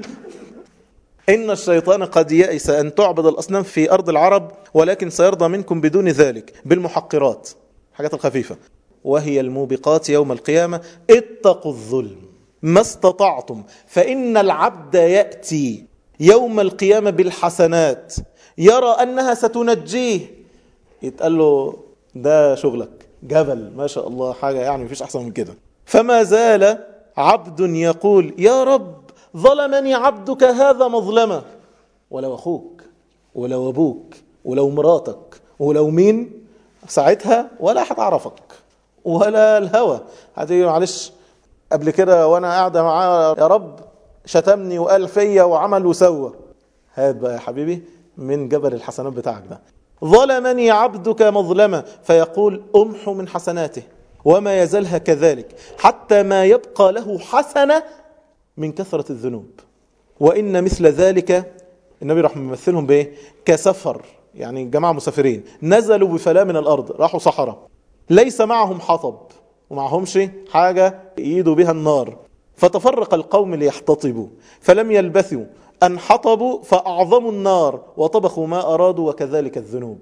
Speaker 1: إن الشيطان قد يئس أن تعبد الأصنام في أرض العرب، ولكن سيرضى منكم بدون ذلك بالمحقرات، حاجات الخفيفة، وهي الموبقات يوم القيامة. اتقوا الظلم ما استطعتم، فإن العبد يأتي يوم القيامة بالحسنات يرى أنها ستنجيه، يتقال له ده شغلك جبل ما شاء الله، حاجة يعني مفيش أحسن من كده. فما زال عبد يقول يا رب ظلمني عبدك هذا مظلمة، ولو أخوك ولو أبوك ولو مراتك ولو مين، ساعتها ولا هتعرفك ولا الهوى هتيجي معلش. قبل كده وانا قاعدة معاه يا رب شتمني وقال فيا وعمل وسوى، هات بقى يا حبيبي من جبل الحسنات بتاعك ده. ظلمني عبدك مظلمة، فيقول امحو من حسناته، وما يزالها كذلك حتى ما يبقى له حسنة من كثرة الذنوب. وإن مثل ذلك النبي راح ممثلهم بإيه؟ كسفر، يعني جماعة مسافرين نزلوا بفلاة من الأرض، راحوا صحراء ليس معهم حطب ومعهمش حاجة ييدوا بها النار، فتفرق القوم ليحتطبوا فلم يلبثوا أن حطبوا فأعظموا النار وطبخوا ما أرادوا، وكذلك الذنوب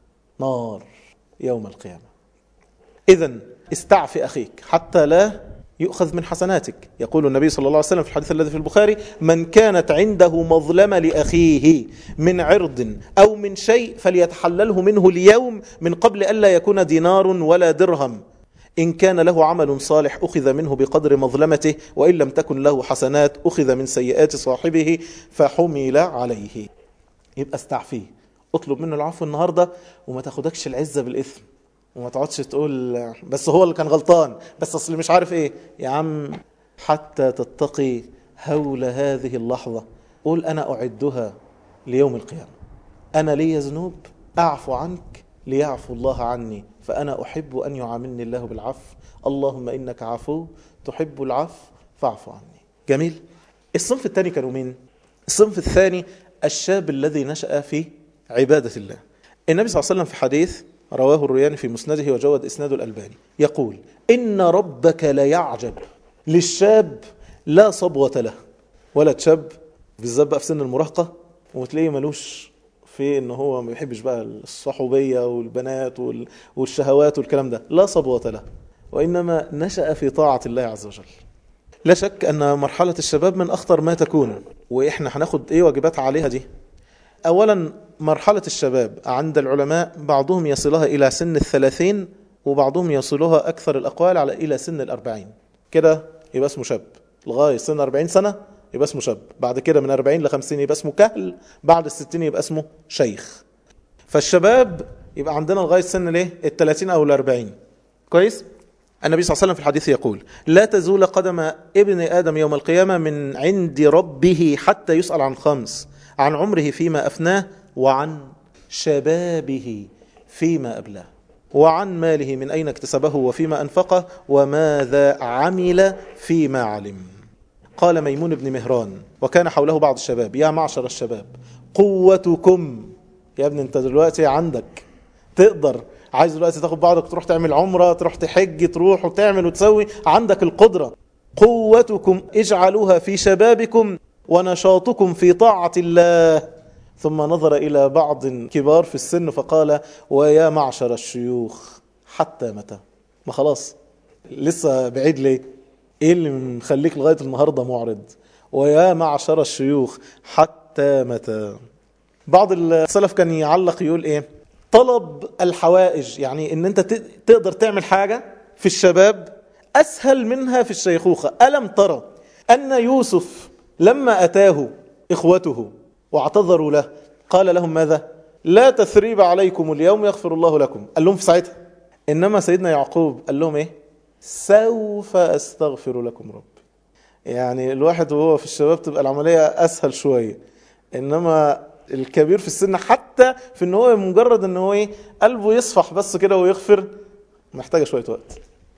Speaker 1: نار يوم القيامة. إذن استعفي أخيك حتى لا يؤخذ من حسناتك. يقول النبي صلى الله عليه وسلم في الحديث الذي في البخاري من كانت عنده مظلمة لأخيه من عرض أو من شيء فليتحلله منه اليوم من قبل ألا يكون دينار ولا درهم، إن كان له عمل صالح أخذ منه بقدر مظلمته، وإن لم تكن له حسنات أخذ من سيئات صاحبه فحمل عليه. يبقى استعفيه، اطلب منه العفو النهاردة، وما تاخدكش العزة بالإثم، وما تقعدش تقول بس هو اللي كان غلطان، بس أصل مش عارف إيه يا عم، حتى تتقي هول هذه اللحظة. قول أنا أعدها ليوم القيامة، أنا لي ذنوب أعفو عنك ليعفو الله عني، فأنا أحب أن يعاملني الله بالعفو، اللهم إنك عفو تحب العفو فاعفو عني. جميل. الصنف الثاني كانوا مين؟ الصنف الثاني الشاب الذي نشأ في عبادة الله. النبي صلى الله عليه وسلم في حديث رواه الرياني في مسنده وجود إسناد الألباني يقول إن ربك ليعجب للشاب لا صبوة له. ولد شاب بالذات بقى في سن المراهقة وتلاقيه ملوش في إن هو ما بيحبش بقى الصحوبية والبنات والشهوات والكلام ده، لا صبوة له، وإنما نشأ في طاعة الله عز وجل. لا شك أن مرحلة الشباب من أخطر ما تكون، وإحنا هناخد إيه واجبات عليها دي. أولا مرحلة الشباب عند العلماء بعضهم يصلها إلى سن 30، وبعضهم يصلها أكثر الأقوال على إلى سن 40، كده يبقى اسمه شاب. لغاية سن 40 سنة يبقى اسمه شاب، بعد كده من 40 ل50 يبقى اسمه كهل، بعد 60 يبقى اسمه شيخ. فالشباب يبقى عندنا لغاية سن ليه 30 أو 40. كويس. النبي صلى الله عليه وسلم في الحديث يقول لا تزول قدم ابن آدم يوم القيامة من عند ربه حتى يسأل عن 5: عن عمره فيما أفناه، وعن شبابه فيما أبلاه، وعن ماله من أين اكتسبه وفيما أنفقه، وماذا عمل فيما علم. قال ميمون بن مهران وكان حوله بعض الشباب يا معشر الشباب قوتكم، يا ابن انت دلوقتي عندك تقدر، عايز دلوقتي تاخد بعضك تروح تعمل عمرة، تروح تحج، تروح وتعمل وتسوي، عندك القدرة. قوتكم اجعلوها في شبابكم ونشاطكم في طاعة الله. ثم نظر إلى بعض كبار في السن فقال ويا معشر الشيوخ حتى متى؟ ما خلاص لسه بعيد ليه؟ ايه اللي مخليك لغاية النهاردة معرض؟ ويا معشر الشيوخ حتى متى؟ بعض السلف كان يعلق يقول ايه؟ طلب الحوائج، يعني ان انت تقدر تعمل حاجة في الشباب اسهل منها في الشيخوخة. ألم ترى أن يوسف لما أتاه إخوته واعتذروا له قال لهم ماذا؟ لا تثريب عليكم اليوم يغفر الله لكم، قال لهم في ساعتها. إنما سيدنا يعقوب قال لهم إيه؟ سوف أستغفر لكم ربي. يعني الواحد وهو في الشباب تبقى العملية أسهل شوية، إنما الكبير في السن حتى في إن هو مجرد إن هو إيه قلبه يصفح بس كده ويغفر محتاجة شوية وقت.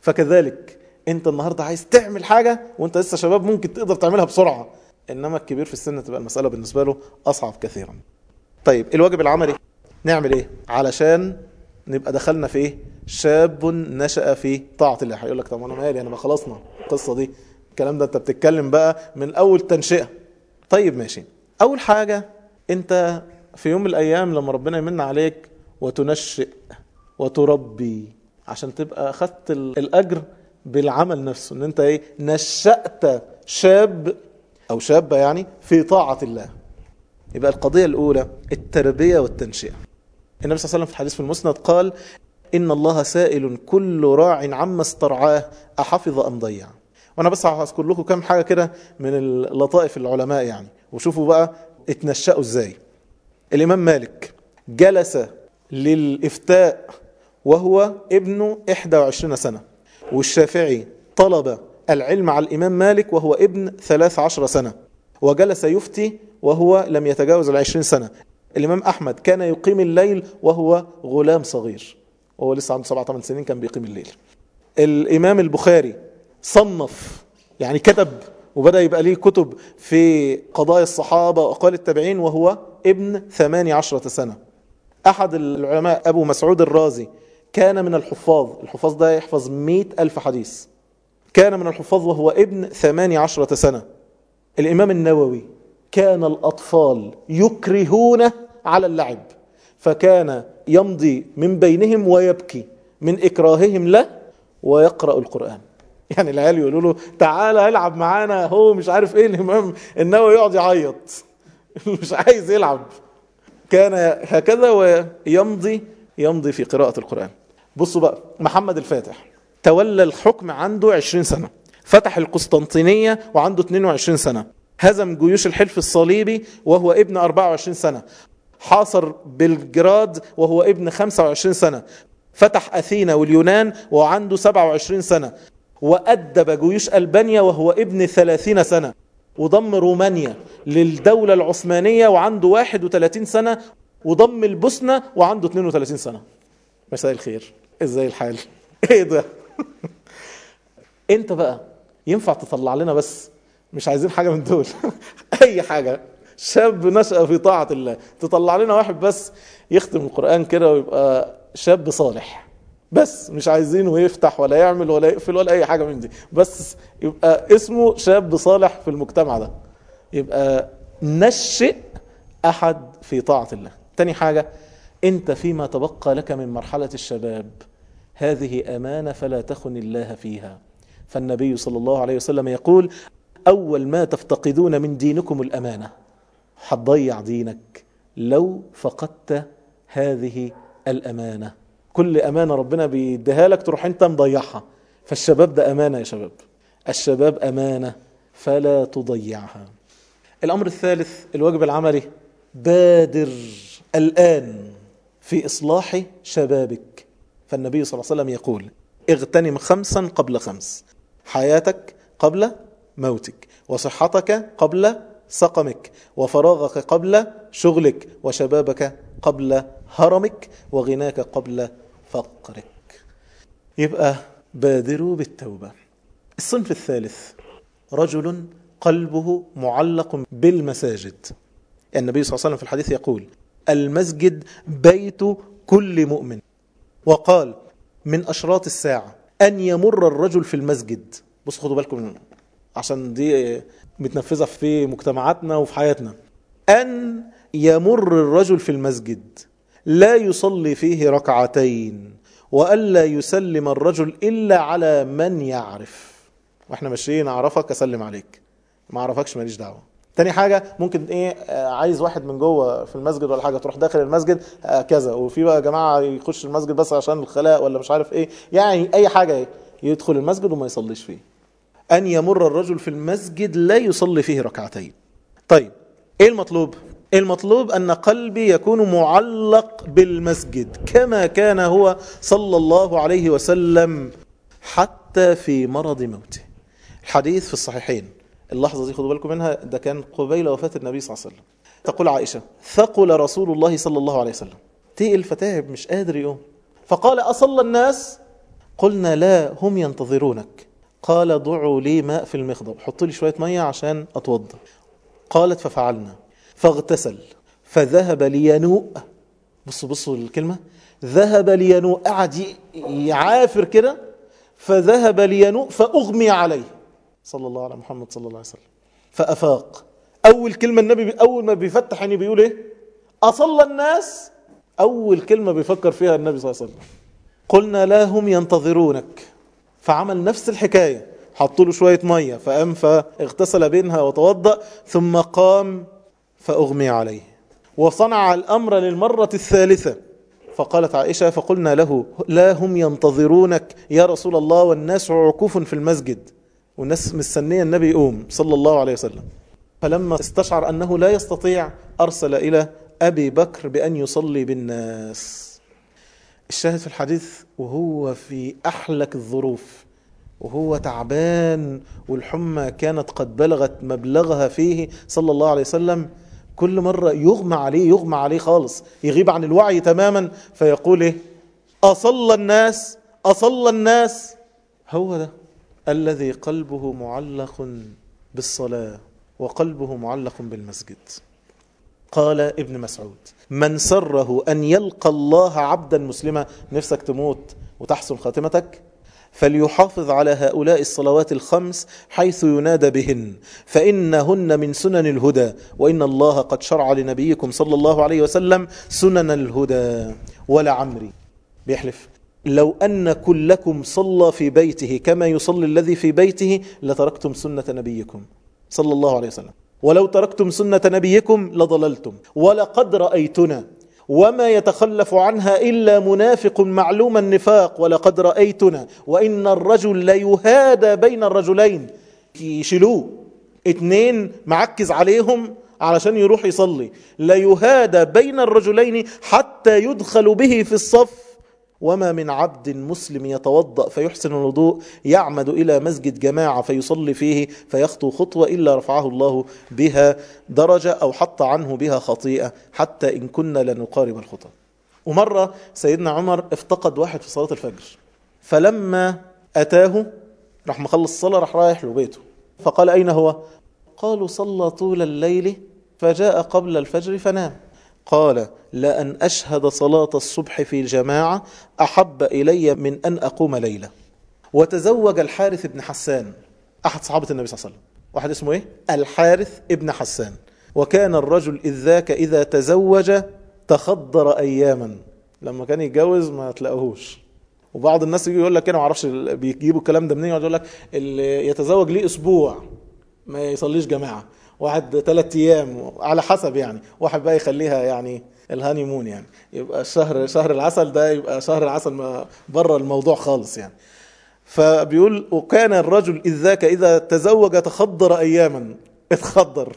Speaker 1: فكذلك انت النهاردة عايز تعمل حاجة وانت لسه شباب ممكن تقدر تعملها بسرعة، انما الكبير في السن تبقى المسألة بالنسبة له اصعب كثيرا. طيب الواجب العملي نعمل ايه علشان نبقى دخلنا في ايه؟ شاب نشأ في طاعة الله. هيقول لك طب انا مالي، انا ما خلصنا القصة دي، الكلام ده انت بتتكلم بقى من اول تنشئة. طيب ماشي. اول حاجة، انت في يوم من الايام لما ربنا يمن عليك وتنشئ وتربي عشان تبقى اخذت الاجر بالعمل نفسه، ان انت ايه؟ نشأت شاب او شابة يعني في طاعة الله. يبقى القضية الاولى التربية والتنشئة. النبي صلى الله عليه وسلم في الحديث في المسند قال: إن الله سائل كل راع عما استرعاه أحفظ أم ضيع. وأنا بس هذكر لكم كم حاجة كده من اللطائف العلماء يعني، وشوفوا بقى اتنشأوا ازاي. الإمام مالك جلس للإفتاء وهو ابن 21 سنة، والشافعي طلب العلم على الإمام مالك وهو ابن 13 سنة، وجلس يفتي وهو لم يتجاوز 20 سنة. الإمام أحمد كان يقيم الليل وهو غلام صغير، وهو لسه عنده 7-8 سنين كان بيقيم الليل. الإمام البخاري صنف يعني كتب وبدأ يبقى ليه كتب في قضايا الصحابة وأقوال التابعين وهو ابن 18 سنة. أحد العلماء أبو مسعود الرازي كان من الحفاظ ده يحفظ 100,000 حديث، كان من الحفاظ وهو ابن 18 سنة. الإمام النووي كان الأطفال يكرهون على اللعب، فكان يمضي من بينهم ويبكي من إكراههم له ويقرأ القرآن. يعني العيال يقولوا له تعالى العب معانا، هو مش عارف ايه، الإمام النووي يقعد يعيط مش عايز يلعب. كان هكذا ويمضي في قراءة القرآن. بصوا بقى، محمد الفاتح تولى الحكم عنده 20 سنة، فتح القسطنطينية وعنده 22 سنة، هزم جيوش الحلف الصليبي وهو ابن 24 سنة، حاصر بلجراد وهو ابن 25 سنة، فتح أثينا واليونان وعنده 27 سنة، وأدب جيوش ألبانيا وهو ابن 30 سنة، وضم رومانيا للدولة العثمانية وعنده 31 سنة، وضم البوسنة وعنده 32 سنة. مساء الخير، ازاي الحال؟ ايه ده؟ انت بقى ينفع تطلع لنا بس، مش عايزين حاجة من دول اي حاجة، شاب نشأ في طاعة الله، تطلع لنا واحد بس يختم القرآن كده ويبقى شاب صالح بس، مش عايزينه يفتح ولا يعمل ولا يقفل ولا اي حاجة من دي، بس يبقى اسمه شاب صالح في المجتمع ده، يبقى نشئ احد في طاعة الله. تاني حاجة، انت فيما تبقى لك من مرحلة الشباب هذه أمانة فلا تخن الله فيها. فالنبي صلى الله عليه وسلم يقول: أول ما تفتقدون من دينكم الأمانة. هتضيع دينك لو فقدت هذه الأمانة. كل أمانة ربنا بيديها لك تروح انت مضيعها. فالشباب ده أمانة يا شباب، الشباب أمانة فلا تضيعها. الأمر الثالث الواجب العملي، بادر الآن في إصلاح شبابك. فالنبي صلى الله عليه وسلم يقول: اغتنم 5 قبل 5، حياتك قبل موتك، وصحتك قبل سقمك، وفراغك قبل شغلك، وشبابك قبل هرمك، وغناك قبل فقرك. يبقى بادروا بالتوبة. الصنف الثالث رجل قلبه معلق بالمساجد. النبي صلى الله عليه وسلم في الحديث يقول: المسجد بيت كل مؤمن. وقال: من أشراط الساعة أن يمر الرجل في المسجد. بصوا خدوا بالكم عشان دي متنفذة في مجتمعاتنا وفي حياتنا. أن يمر الرجل في المسجد لا يصلي فيه ركعتين، وألا يسلم الرجل إلا على من يعرف. واحنا ماشيين أعرفك أسلم عليك، ما أعرفكش ماليش دعوة. تاني حاجة، ممكن عايز واحد من جوه في المسجد ولا حاجة، تروح داخل المسجد كذا، وفي بقى جماعة يخش المسجد بس عشان الخلاء ولا مش عارف ايه، يعني اي حاجة يدخل المسجد وما يصليش فيه. ان يمر الرجل في المسجد لا يصلي فيه ركعتين. طيب ايه المطلوب؟ المطلوب ان قلبي يكون معلق بالمسجد كما كان هو صلى الله عليه وسلم حتى في مرض موته. الحديث في الصحيحين، اللحظة دي خدوا بالكم منها، ده كان قبيل وفاة النبي صلى الله عليه وسلم. تقول عائشة: ثقل رسول الله صلى الله عليه وسلم، تقل فتاعب مش قادر يقوم، فقال: أصلى الناس؟ قلنا لا هم ينتظرونك. قال ضعوا لي ماء في المخضب، حطوا لي شوية مية عشان أتوضى. قالت ففعلنا فاغتسل فذهب لينوء. بصوا الكلمة، ذهب لينوء، قعد يعافر كده، فذهب لينوء فأغمي عليه صلى الله على محمد صلى الله عليه وسلم فأفاق. أول كلمة النبي أول ما بيفتح عينيه بيقول إيه؟ أصلى الناس. أول كلمة بيفكر فيها النبي صلى الله عليه وسلم. قلنا لا هم ينتظرونك، فعمل نفس الحكاية، حطوا له شوية مية فقام فاغتسل بينها وتوضأ، ثم قام فأغمي عليه. وصنع الأمر للمرة الثالثة. فقالت عائشة فقلنا له لا هم ينتظرونك يا رسول الله والناس عكوف في المسجد، والناس مستنية النبي يقوم صلى الله عليه وسلم. فلما استشعر أنه لا يستطيع أرسل إلى أبي بكر بأن يصلي بالناس. الشاهد في الحديث وهو في أحلك الظروف، وهو تعبان والحمى كانت قد بلغت مبلغها فيه صلى الله عليه وسلم، كل مرة يغمى عليه خالص، يغيب عن الوعي تماما، فيقول إيه؟ أصلى الناس، أصلى الناس. هو ده الذي قلبه معلق بالصلاة وقلبه معلق بالمسجد. قال ابن مسعود من سره أن يلقى الله عبدا مسلما، نفسك تموت وتحسن خاتمتك، فليحافظ على هؤلاء الصلوات الخمس حيث ينادى بهن، فإنهن من سنن الهدى، وإن الله قد شرع لنبيكم صلى الله عليه وسلم سنن الهدى. ولعمري بيحلف لو أن كلكم صلى في بيته كما يصلي الذي في بيته لتركتم سنة نبيكم صلى الله عليه وسلم، ولو تركتم سنة نبيكم لضللتم، ولقد رأيتنا وما يتخلف عنها إلا منافق معلوم النفاق، ولقد رأيتنا وإن الرجل ليهادى بين الرجلين، يشيلوه 2 معكز عليهم علشان يروح يصلي، ليهادى بين الرجلين حتى يدخل به في الصف، وما من عبد مسلم يتوضأ فيحسن الوضوء يعمد إلى مسجد جماعة فيصلي فيه فيخطو خطوة إلا رفعه الله بها درجة أو حط عنه بها خطيئة، حتى إن كنا لنقارب الخطى. ومرة سيدنا عمر افتقد واحد في صلاة الفجر، فلما أتاه راح مخلص الصلاة راح رايح له بيته، فقال أين هو؟ قالوا صلى طول الليل فجاء قبل الفجر فنام. قال لأن أشهد صلاة الصبح في الجماعة أحب إلي من أن أقوم ليلة. وتزوج الحارث بن حسان أحد صحابة النبي صلى الله عليه وسلم، واحد اسمه إيه؟ الحارث ابن حسان. وكان الرجل إذ ذاك إذا تزوج تخضر أياما، لما كان يتجوز ما تلاقوهوش. وبعض الناس يجي يقول لك أنا ما اعرفش بيجيبوا الكلام ده منين، يقول لك اللي يتزوج ليه أسبوع ما يصليش جماعة، واحد 3 أيام على حسب يعني، واحد بقى يخليها يعني الهانيمون، يعني يبقى شهر العسل ده يبقى شهر العسل ما بره الموضوع خالص يعني. فبيقول وكان الرجل إذ ذاك إذا تزوج تخضر أياما، اتخضر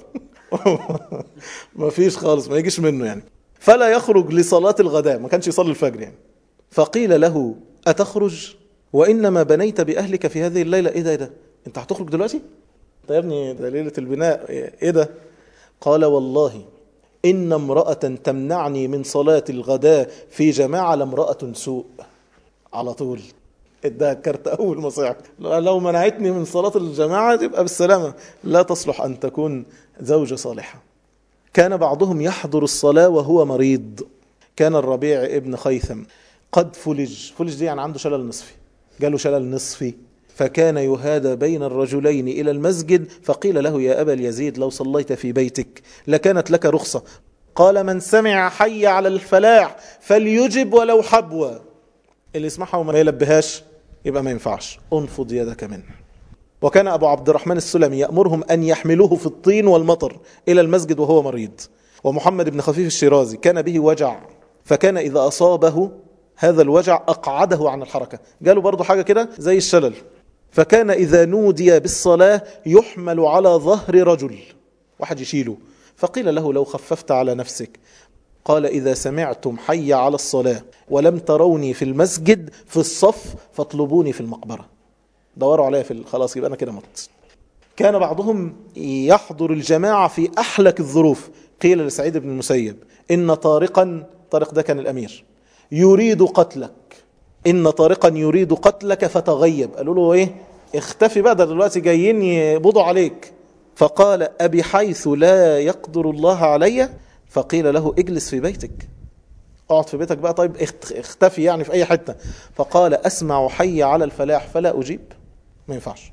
Speaker 1: ما فيش خالص، ما يجيش منه يعني. فلا يخرج لصلاة الغداء، ما كانش يصلي الفجر يعني. فقيل له أتخرج وإنما بنيت بأهلك في هذه الليلة؟ إيه ده أنت هتخرج دلوقتي؟ طيب يا ابني ده ليلة البناء، إيه ده؟ قال والله إن امرأة تمنعني من صلاة الغداء في جماعة لامرأة سوء. على طول ادها كارت أول ما صعب، لو منعتني من صلاة الجماعة تبقى بالسلامة، لا تصلح أن تكون زوجة صالحة. كان بعضهم يحضر الصلاة وهو مريض. كان الربيع ابن خيثم قد فلج دي يعني عنده شلل نصفي، جاله شلل نصفي، فكان يهادى بين الرجلين إلى المسجد، فقيل له يا أبا اليزيد لو صليت في بيتك لكانت لك رخصة. قال من سمع حي على الفلاح فليجب ولو حبوة، اللي يسمعها وما يلبهاش يبقى ما ينفعش، انفض يدك منه. وكان أبو عبد الرحمن السلمي يأمرهم أن يحملوه في الطين والمطر إلى المسجد وهو مريض. ومحمد بن خفيف الشيرازي كان به وجع، فكان إذا أصابه هذا الوجع أقعده عن الحركة، قالوا برضو حاجة كده زي الشلل، فكان إذا نودي بالصلاة يحمل على ظهر رجل، واحد يشيله، فقيل له لو خففت على نفسك. قال إذا سمعتم حي على الصلاة ولم تروني في المسجد في الصف فاطلبوني في المقبرة، دوروا عليها في خلاص يبقى أنا كده مت. كان بعضهم يحضر الجماعة في أحلك الظروف. قيل لسعيد بن المسيب إن طارق ده كان الأمير يريد قتلك إن طارقا يريد قتلك فتغيب. قالوا له إيه؟ اختفي بقى، ده دلوقتي جايين يبضوا عليك. فقال أبي حيث لا يقدر الله علي؟ فقيل له اجلس في بيتك، اقعد في بيتك بقى. طيب اختفي يعني في أي حتة. فقال أسمع حي على الفلاح فلا أجيب. ما ينفعش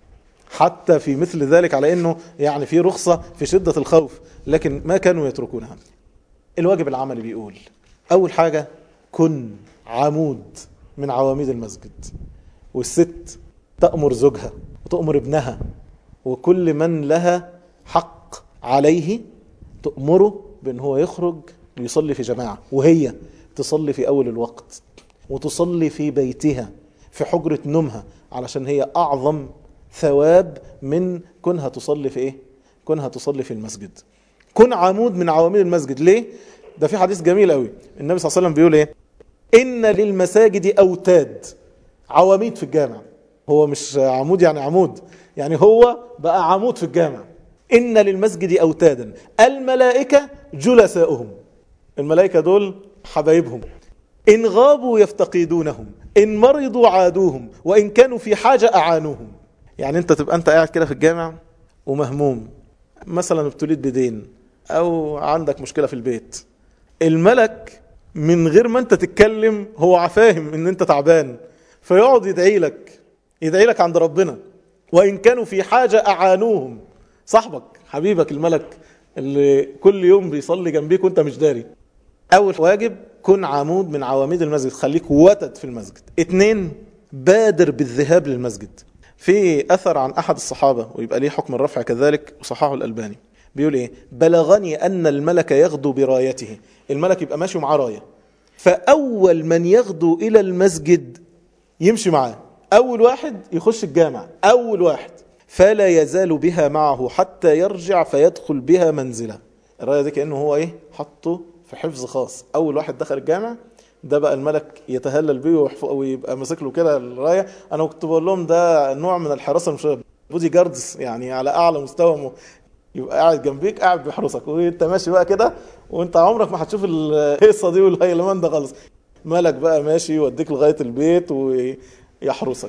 Speaker 1: حتى في مثل ذلك، على أنه يعني في رخصة في شدة الخوف، لكن ما كانوا يتركونها. الواجب العملي بيقول أول حاجة كن عمود من عواميد المسجد. والست تأمر زوجها وتأمر ابنها وكل من لها حق عليه، تأمره بأن هو يخرج ليصلي في جماعة، وهي تصلي في أول الوقت وتصلي في بيتها في حجرة نومها، علشان هي أعظم ثواب من كونها تصلي في إيه؟ كونها تصلي في المسجد. كن عمود من عواميد المسجد. ليه؟ ده في حديث جميل قوي، النبي صلى الله عليه وسلم بيقول إيه؟ إن للمساجد أوتاد، عواميد في الجامع. هو مش عمود يعني عمود، يعني هو بقى عمود في الجامع. إن للمسجد أوتادا الملائكة جلساؤهم، الملائكة دول حبايبهم، إن غابوا يفتقدونهم، إن مرضوا عادوهم، وإن كانوا في حاجة أعانوهم. يعني أنت تبقى أنت قاعد كده في الجامع ومهموم، مثلا ابتليت بدين أو عندك مشكلة في البيت، الملك من غير ما أنت تتكلم هو فاهم إن أنت تعبان، فيقعد يدعي لك عند ربنا. وإن كانوا في حاجة أعانوهم، صاحبك حبيبك الملك اللي كل يوم بيصلي جنبيك وانت مش داري. أول واجب كن عمود من عواميد المسجد، خليك وتد في المسجد. 2 بادر بالذهاب للمسجد. في أثر عن أحد الصحابة ويبقى ليه حكم الرفع كذلك وصححه الألباني، بيقول إيه؟ بلغني أن الملك يغدو برايته، الملك يبقى ماشي معاه راية، فأول من يغدو إلى المسجد يمشي معاه، أول واحد يخش الجامع، أول واحد، فلا يزال بها معه حتى يرجع فيدخل بها منزله. الراية دي كأنه هو إيه؟ حطه في حفظ خاص. أول واحد دخل الجامع ده بقى الملك يتهلل بيه ويبقى ماسك له كده الراية. أنا كنت بقول لهم ده نوع من الحراسة، مش بودي جاردز يعني على أعلى مستوى، يبقى قاعد جنبيك قاعد بيحرسك وانت ماشي بقى كده، وانت عمرك ما هتشوف الهيصة دي والهيلمان ده خالص. ملك بقى ماشي يوديك لغاية البيت ويحرسك.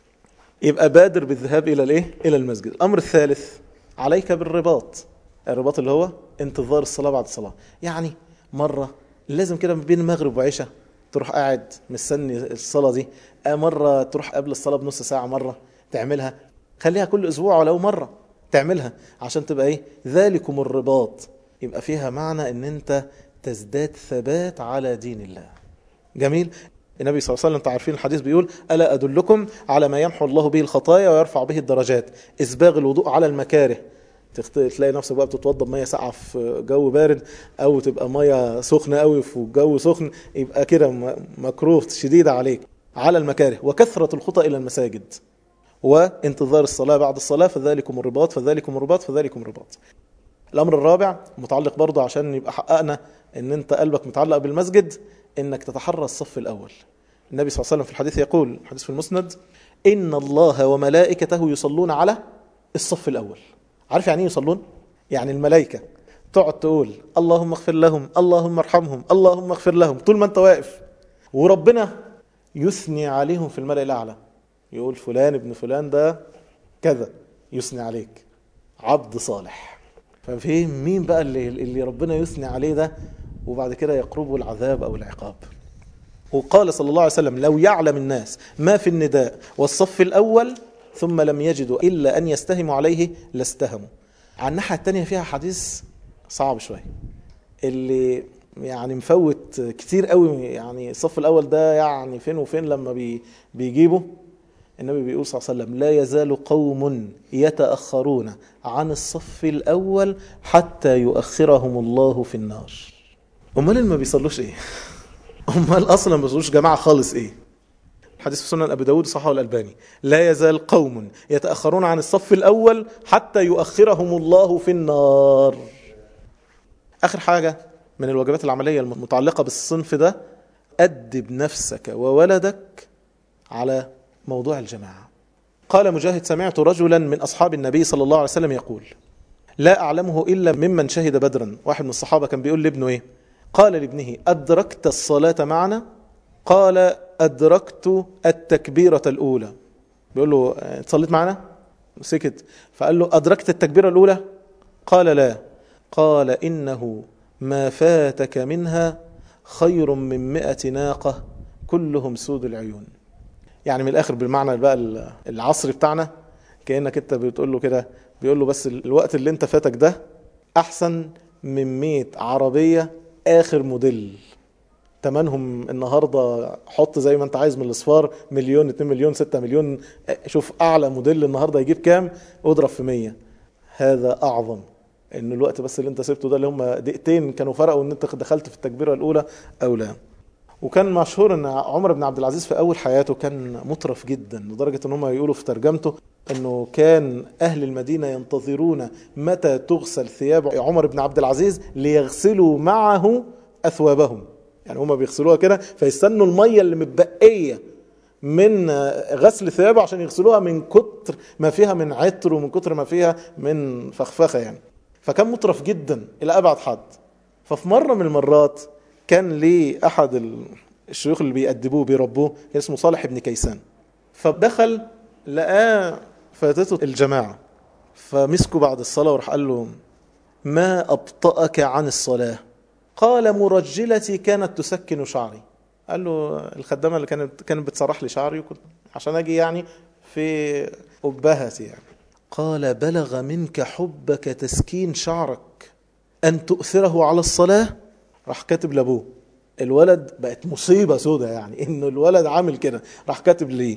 Speaker 1: يبقى بادر بالذهاب إلى الإيه؟ إلى المسجد. الأمر الثالث عليك بالرباط. الرباط اللي هو انتظار الصلاة بعد الصلاة. يعني مرة لازم كده بين المغرب وعشاء تروح قاعد مستني الصلاة دي، مرة تروح قبل الصلاة بنص ساعة، مرة تعملها، خليها كل أسبوع ولو مرة تعملها، عشان تبقى إيه؟ ذلكم الرباط. يبقى فيها معنى أن أنت تزداد ثبات على دين الله. جميل. النبي صلى الله عليه وسلم تعرفين الحديث بيقول ألا أدلكم على ما يمحو الله به الخطايا ويرفع به الدرجات؟ إسباغ الوضوء على المكاره. تلاقي نفسك بقى بتتوضى بميه ساقعه في جو بارد، او تبقى ميه سخنه قوي في جو سخن، يبقى كده مكروه شديده عليك. على المكاره. وكثره الخطى الى المساجد وانتظار الصلاه بعد الصلاه، فذلكم الرباط فذلكم الرباط فذلكم الرباط. الامر الرابع متعلق برضه عشان يبقى حققنا ان انت قلبك متعلق بالمسجد، انك تتحرى الصف الاول. النبي صلى الله عليه وسلم في الحديث يقول، حديث في المسند، ان الله وملائكته يصلون على الصف الاول. عارف يعني ايه يصلون؟ يعني الملائكة تقعد تقول اللهم اغفر لهم، اللهم ارحمهم، اللهم اغفر لهم، طول ما انت واقف، وربنا يثني عليهم في الملأ الأعلى، يقول فلان ابن فلان ده كذا، يثني عليك عبد صالح. ففهم مين بقى اللي ربنا يثني عليه ده، وبعد كده يقربه العذاب أو العقاب. وقال صلى الله عليه وسلم لو يعلم الناس ما في النداء والصف الأول ثم لم يجدوا إلا أن يستهموا عليه لاستهموا. عن الناحية التانية فيها حديث صعب شوية، اللي يعني مفوت كتير قوي، يعني الصف الأول ده يعني فين وفين لما بيجيبه. النبي بيقول صلى الله عليه وسلم لا يزال قوم يتأخرون عن الصف الأول حتى يؤخرهم الله في النار. أمال ما بيصلوش إيه؟ أمال أصلا ما بيصلوش جماعة خالص إيه؟ حديث في سنن أبي داود صححه الألباني، لا يزال قوم يتأخرون عن الصف الأول حتى يؤخرهم الله في النار. آخر حاجة من الواجبات العملية المتعلقة بالصنف ده، أدب نفسك وولدك على موضوع الجماعة. قال مجاهد سمعت رجلا من أصحاب النبي صلى الله عليه وسلم يقول لا أعلمه إلا ممن شهد بدرا. واحد من الصحابة كان بيقول لابنه إيه؟ قال لابنه أدركت الصلاة معنا؟ قال أدركت التكبيرة الأولى. بيقول له صليت معنا؟ سكت. فقال له أدركت التكبيرة الأولى؟ قال لا. قال إنه ما فاتك منها خير من 100 ناقة كلهم سود العيون. يعني من الآخر بالمعنى بقى العصر بتاعنا، كأنك انت بتقول له كده، بيقول له بس الوقت اللي انت فاتك ده أحسن من 100 عربية آخر موديل تمنهم النهاردة، حط زي ما انت عايز من الاصفار، 1,000,000 2,000,000 6,000,000. شوف اعلى موديل النهاردة يجيب كام، اضرب في 100. هذا اعظم ان الوقت بس اللي انت سبته ده، اللي هم دقيقتين كانوا فرقوا ان انت دخلت في التكبيرة الاولى او لا. وكان مشهور ان عمر بن عبد العزيز في اول حياته كان مترف جدا، لدرجة ان هم يقولوا في ترجمته انه كان اهل المدينة ينتظرون متى تغسل ثياب عمر بن عبد العزيز ليغسلوا معه اثوابهم. يعني هما بيغسلوها كده فيستنوا المية اللي متبقية من غسل ثيابه عشان يغسلوها، من كتر ما فيها من عطر ومن كتر ما فيها من فخفخة يعني. فكان مترف جدا إلى أبعد حد. ففي مرة من المرات كان لي أحد الشيوخ اللي بيأدبوه بيربوه اسمه صالح بن كيسان، فدخل لقاه فاتته الجماعة، فمسكه بعد الصلاة وراح قال له ما أبطأك عن الصلاة؟ قال مرجلتي كانت تسكن شعري. قال له الخدامة اللي كانت بتسرح لي شعري وكنت عشان أجي يعني في أبهتي يعني. قال بلغ منك حبك تسكين شعرك أن تؤثره على الصلاة؟ راح كاتب لأبوه. الولد بقت مصيبة سودة يعني إنه الولد عامل كده، راح كاتب ليه.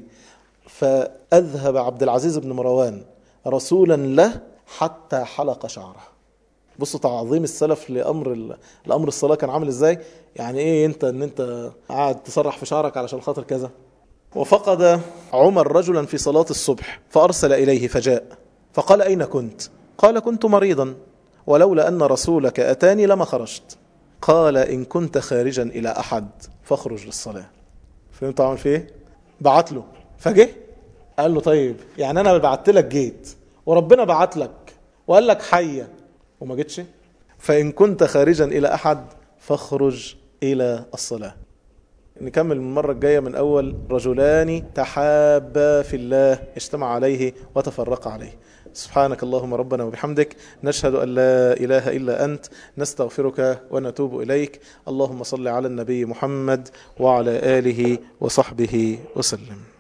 Speaker 1: فأذهب عبد العزيز بن مروان رسولا له حتى حلق شعره. بصوا تعظيم السلف لأمر الصلاة كان عامل ازاي. يعني ايه ان انت قاعد تسرح في شعرك علشان خاطر كذا. وفقد عمر رجلا في صلاة الصبح فأرسل إليه فجاء فقال أين كنت؟ قال كنت مريضا ولولا أن رسولك أتاني لما خرجت. قال إن كنت خارجا إلى أحد فاخرج للصلاة. فهمت عمل فيه ايه؟ بعت له فجه قال له طيب يعني أنا بعت لك جيت وربنا بعت لك وقال لك حيّة وما جيتش، فإن كنت خارجا إلى أحد فاخرج إلى الصلاة. نكمل المرة الجاية من أول رجلان تحابا في الله اجتمع عليه وتفرق عليه. سبحانك اللهم ربنا وبحمدك، نشهد أن لا إله إلا أنت، نستغفرك ونتوب إليك. اللهم صل على النبي محمد وعلى آله وصحبه وسلم.